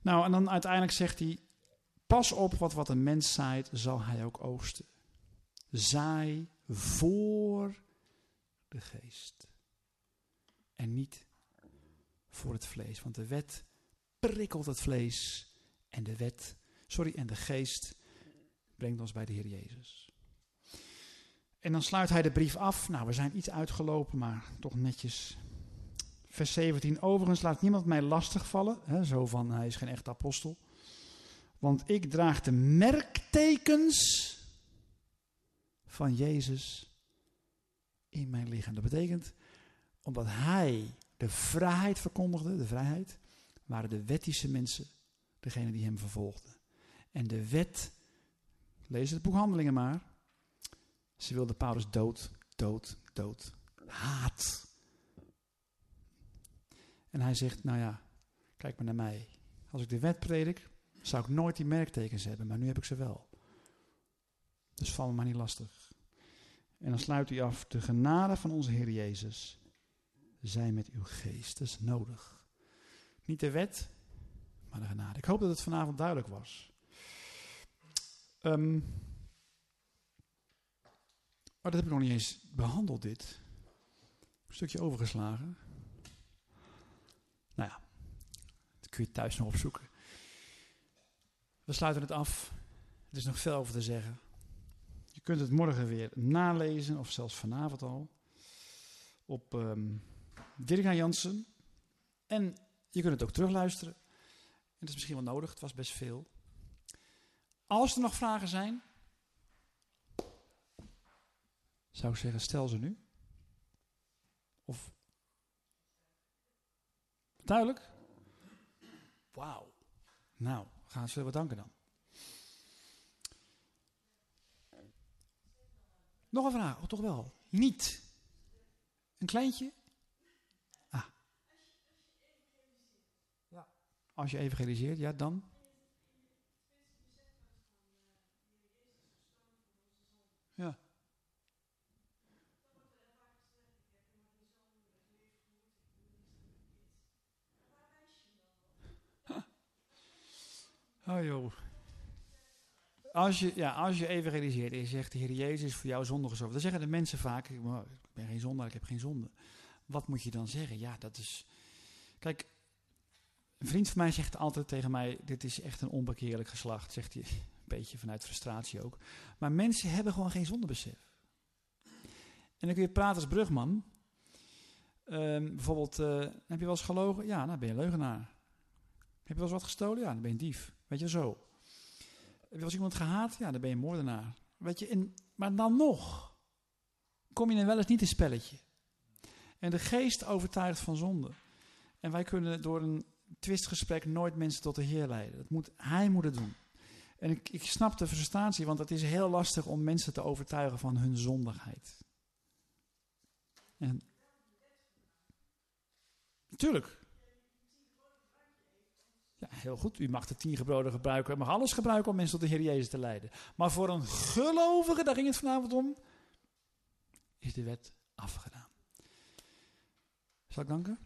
Speaker 1: Nou, en dan uiteindelijk zegt hij, pas op, wat wat een mens zaait, zal hij ook oogsten. Zaai voor de geest. En niet voor het vlees. Want de wet prikkelt het vlees. En de wet, sorry, en de geest brengt ons bij de Heer Jezus. En dan sluit hij de brief af. Nou, we zijn iets uitgelopen, maar toch netjes. Vers zeventien. Overigens laat niemand mij lastigvallen. Hè, zo van, hij is geen echte apostel. Want ik draag de merktekens van Jezus in mijn lichaam. Dat betekent, omdat hij de vrijheid verkondigde, de vrijheid, waren de wettische mensen degene die hem vervolgden. En de wet, lees het boek Handelingen maar, ze wilde Paulus dood, dood, dood. Haat. En hij zegt, nou ja, kijk maar naar mij. Als ik de wet predik, zou ik nooit die merktekens hebben, maar nu heb ik ze wel. Dus val me maar niet lastig. En dan sluit hij af, de genade van onze Heer Jezus zij met uw geest. Dat is nodig. Niet de wet, maar de genade. Ik hoop dat het vanavond duidelijk was. Um, maar dat heb ik nog niet eens behandeld, dit. Een stukje overgeslagen. Nou ja, dat kun je thuis nog opzoeken. We sluiten het af. Er is nog veel over te zeggen. Je kunt het morgen weer nalezen, of zelfs vanavond al, op um, Dirk Jan Jansen. En je kunt het ook terugluisteren. En dat is misschien wel nodig, het was best veel. Als er nog vragen zijn, zou ik zeggen, stel ze nu. Of, duidelijk? Wauw. Nou, gaan ze bedanken dan. Nog een vraag, oh, toch wel. Niet. Een kleintje? Ah. Ja. Als je evangeliseert, ja dan? Ja. Oh joh. Als je, ja, als je evangeliseert en je zegt, de Heer Jezus is voor jou zonde gestorven. Dan zeggen de mensen vaak, ik ben geen zondaar, ik heb geen zonde. Wat moet je dan zeggen? Ja, dat is... Kijk, een vriend van mij zegt altijd tegen mij, dit is echt een onbekeerlijk geslacht. Zegt hij, een beetje vanuit frustratie ook. Maar mensen hebben gewoon geen zondebesef. En dan kun je praten als brugman. Um, bijvoorbeeld, uh, heb je wel eens gelogen? Ja, nou ben je een leugenaar. Heb je wel eens wat gestolen? Ja, dan ben je een dief. Weet je, zo. Heb je wel eens iemand gehaat? Ja, dan ben je een moordenaar. Weet je, en, maar dan nog kom je dan wel eens niet in spelletje. En de geest overtuigt van zonde. En wij kunnen door een twistgesprek nooit mensen tot de Heer leiden. Dat moet, hij moet het doen. En ik, ik snap de frustratie, want het is heel lastig om mensen te overtuigen van hun zondigheid. En, natuurlijk. Ja, heel goed. U mag de tien geboden gebruiken. U mag alles gebruiken om mensen tot de Heer Jezus te leiden. Maar voor een gelovige, daar ging het vanavond om, is de wet afgedaan. Zal ik danken?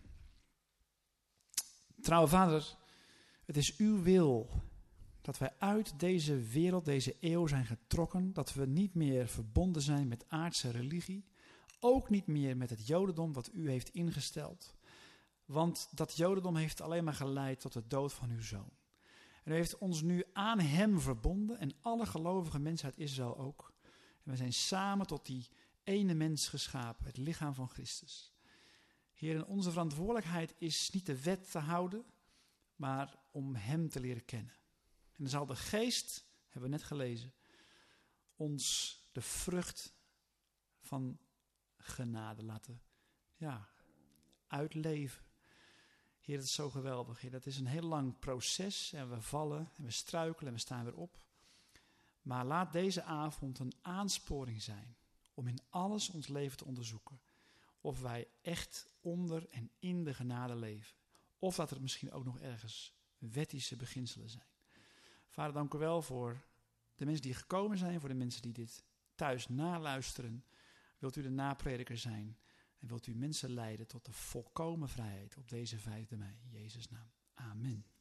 Speaker 1: Trouwe Vader, het is uw wil dat wij uit deze wereld, deze eeuw zijn getrokken. Dat we niet meer verbonden zijn met aardse religie. Ook niet meer met het jodendom wat u heeft ingesteld. Want dat jodendom heeft alleen maar geleid tot de dood van uw zoon. En u heeft ons nu aan hem verbonden en alle gelovige mensen uit Israël ook. En we zijn samen tot die ene mens geschapen, het lichaam van Christus. Heer, en onze verantwoordelijkheid is niet de wet te houden, maar om hem te leren kennen. En dan zal de geest, hebben we net gelezen, ons de vrucht van genade laten ja, uitleven. Heer, dat is zo geweldig. Heer, dat is een heel lang proces en we vallen en we struikelen en we staan weer op. Maar laat deze avond een aansporing zijn om in alles ons leven te onderzoeken. Of wij echt onder en in de genade leven. Of dat er misschien ook nog ergens wettische beginselen zijn. Vader, dank u wel voor de mensen die gekomen zijn, voor de mensen die dit thuis naluisteren. Wilt u de naprediker zijn en wilt u mensen leiden tot de volkomen vrijheid op deze vijfde mei. In Jezus' naam. Amen.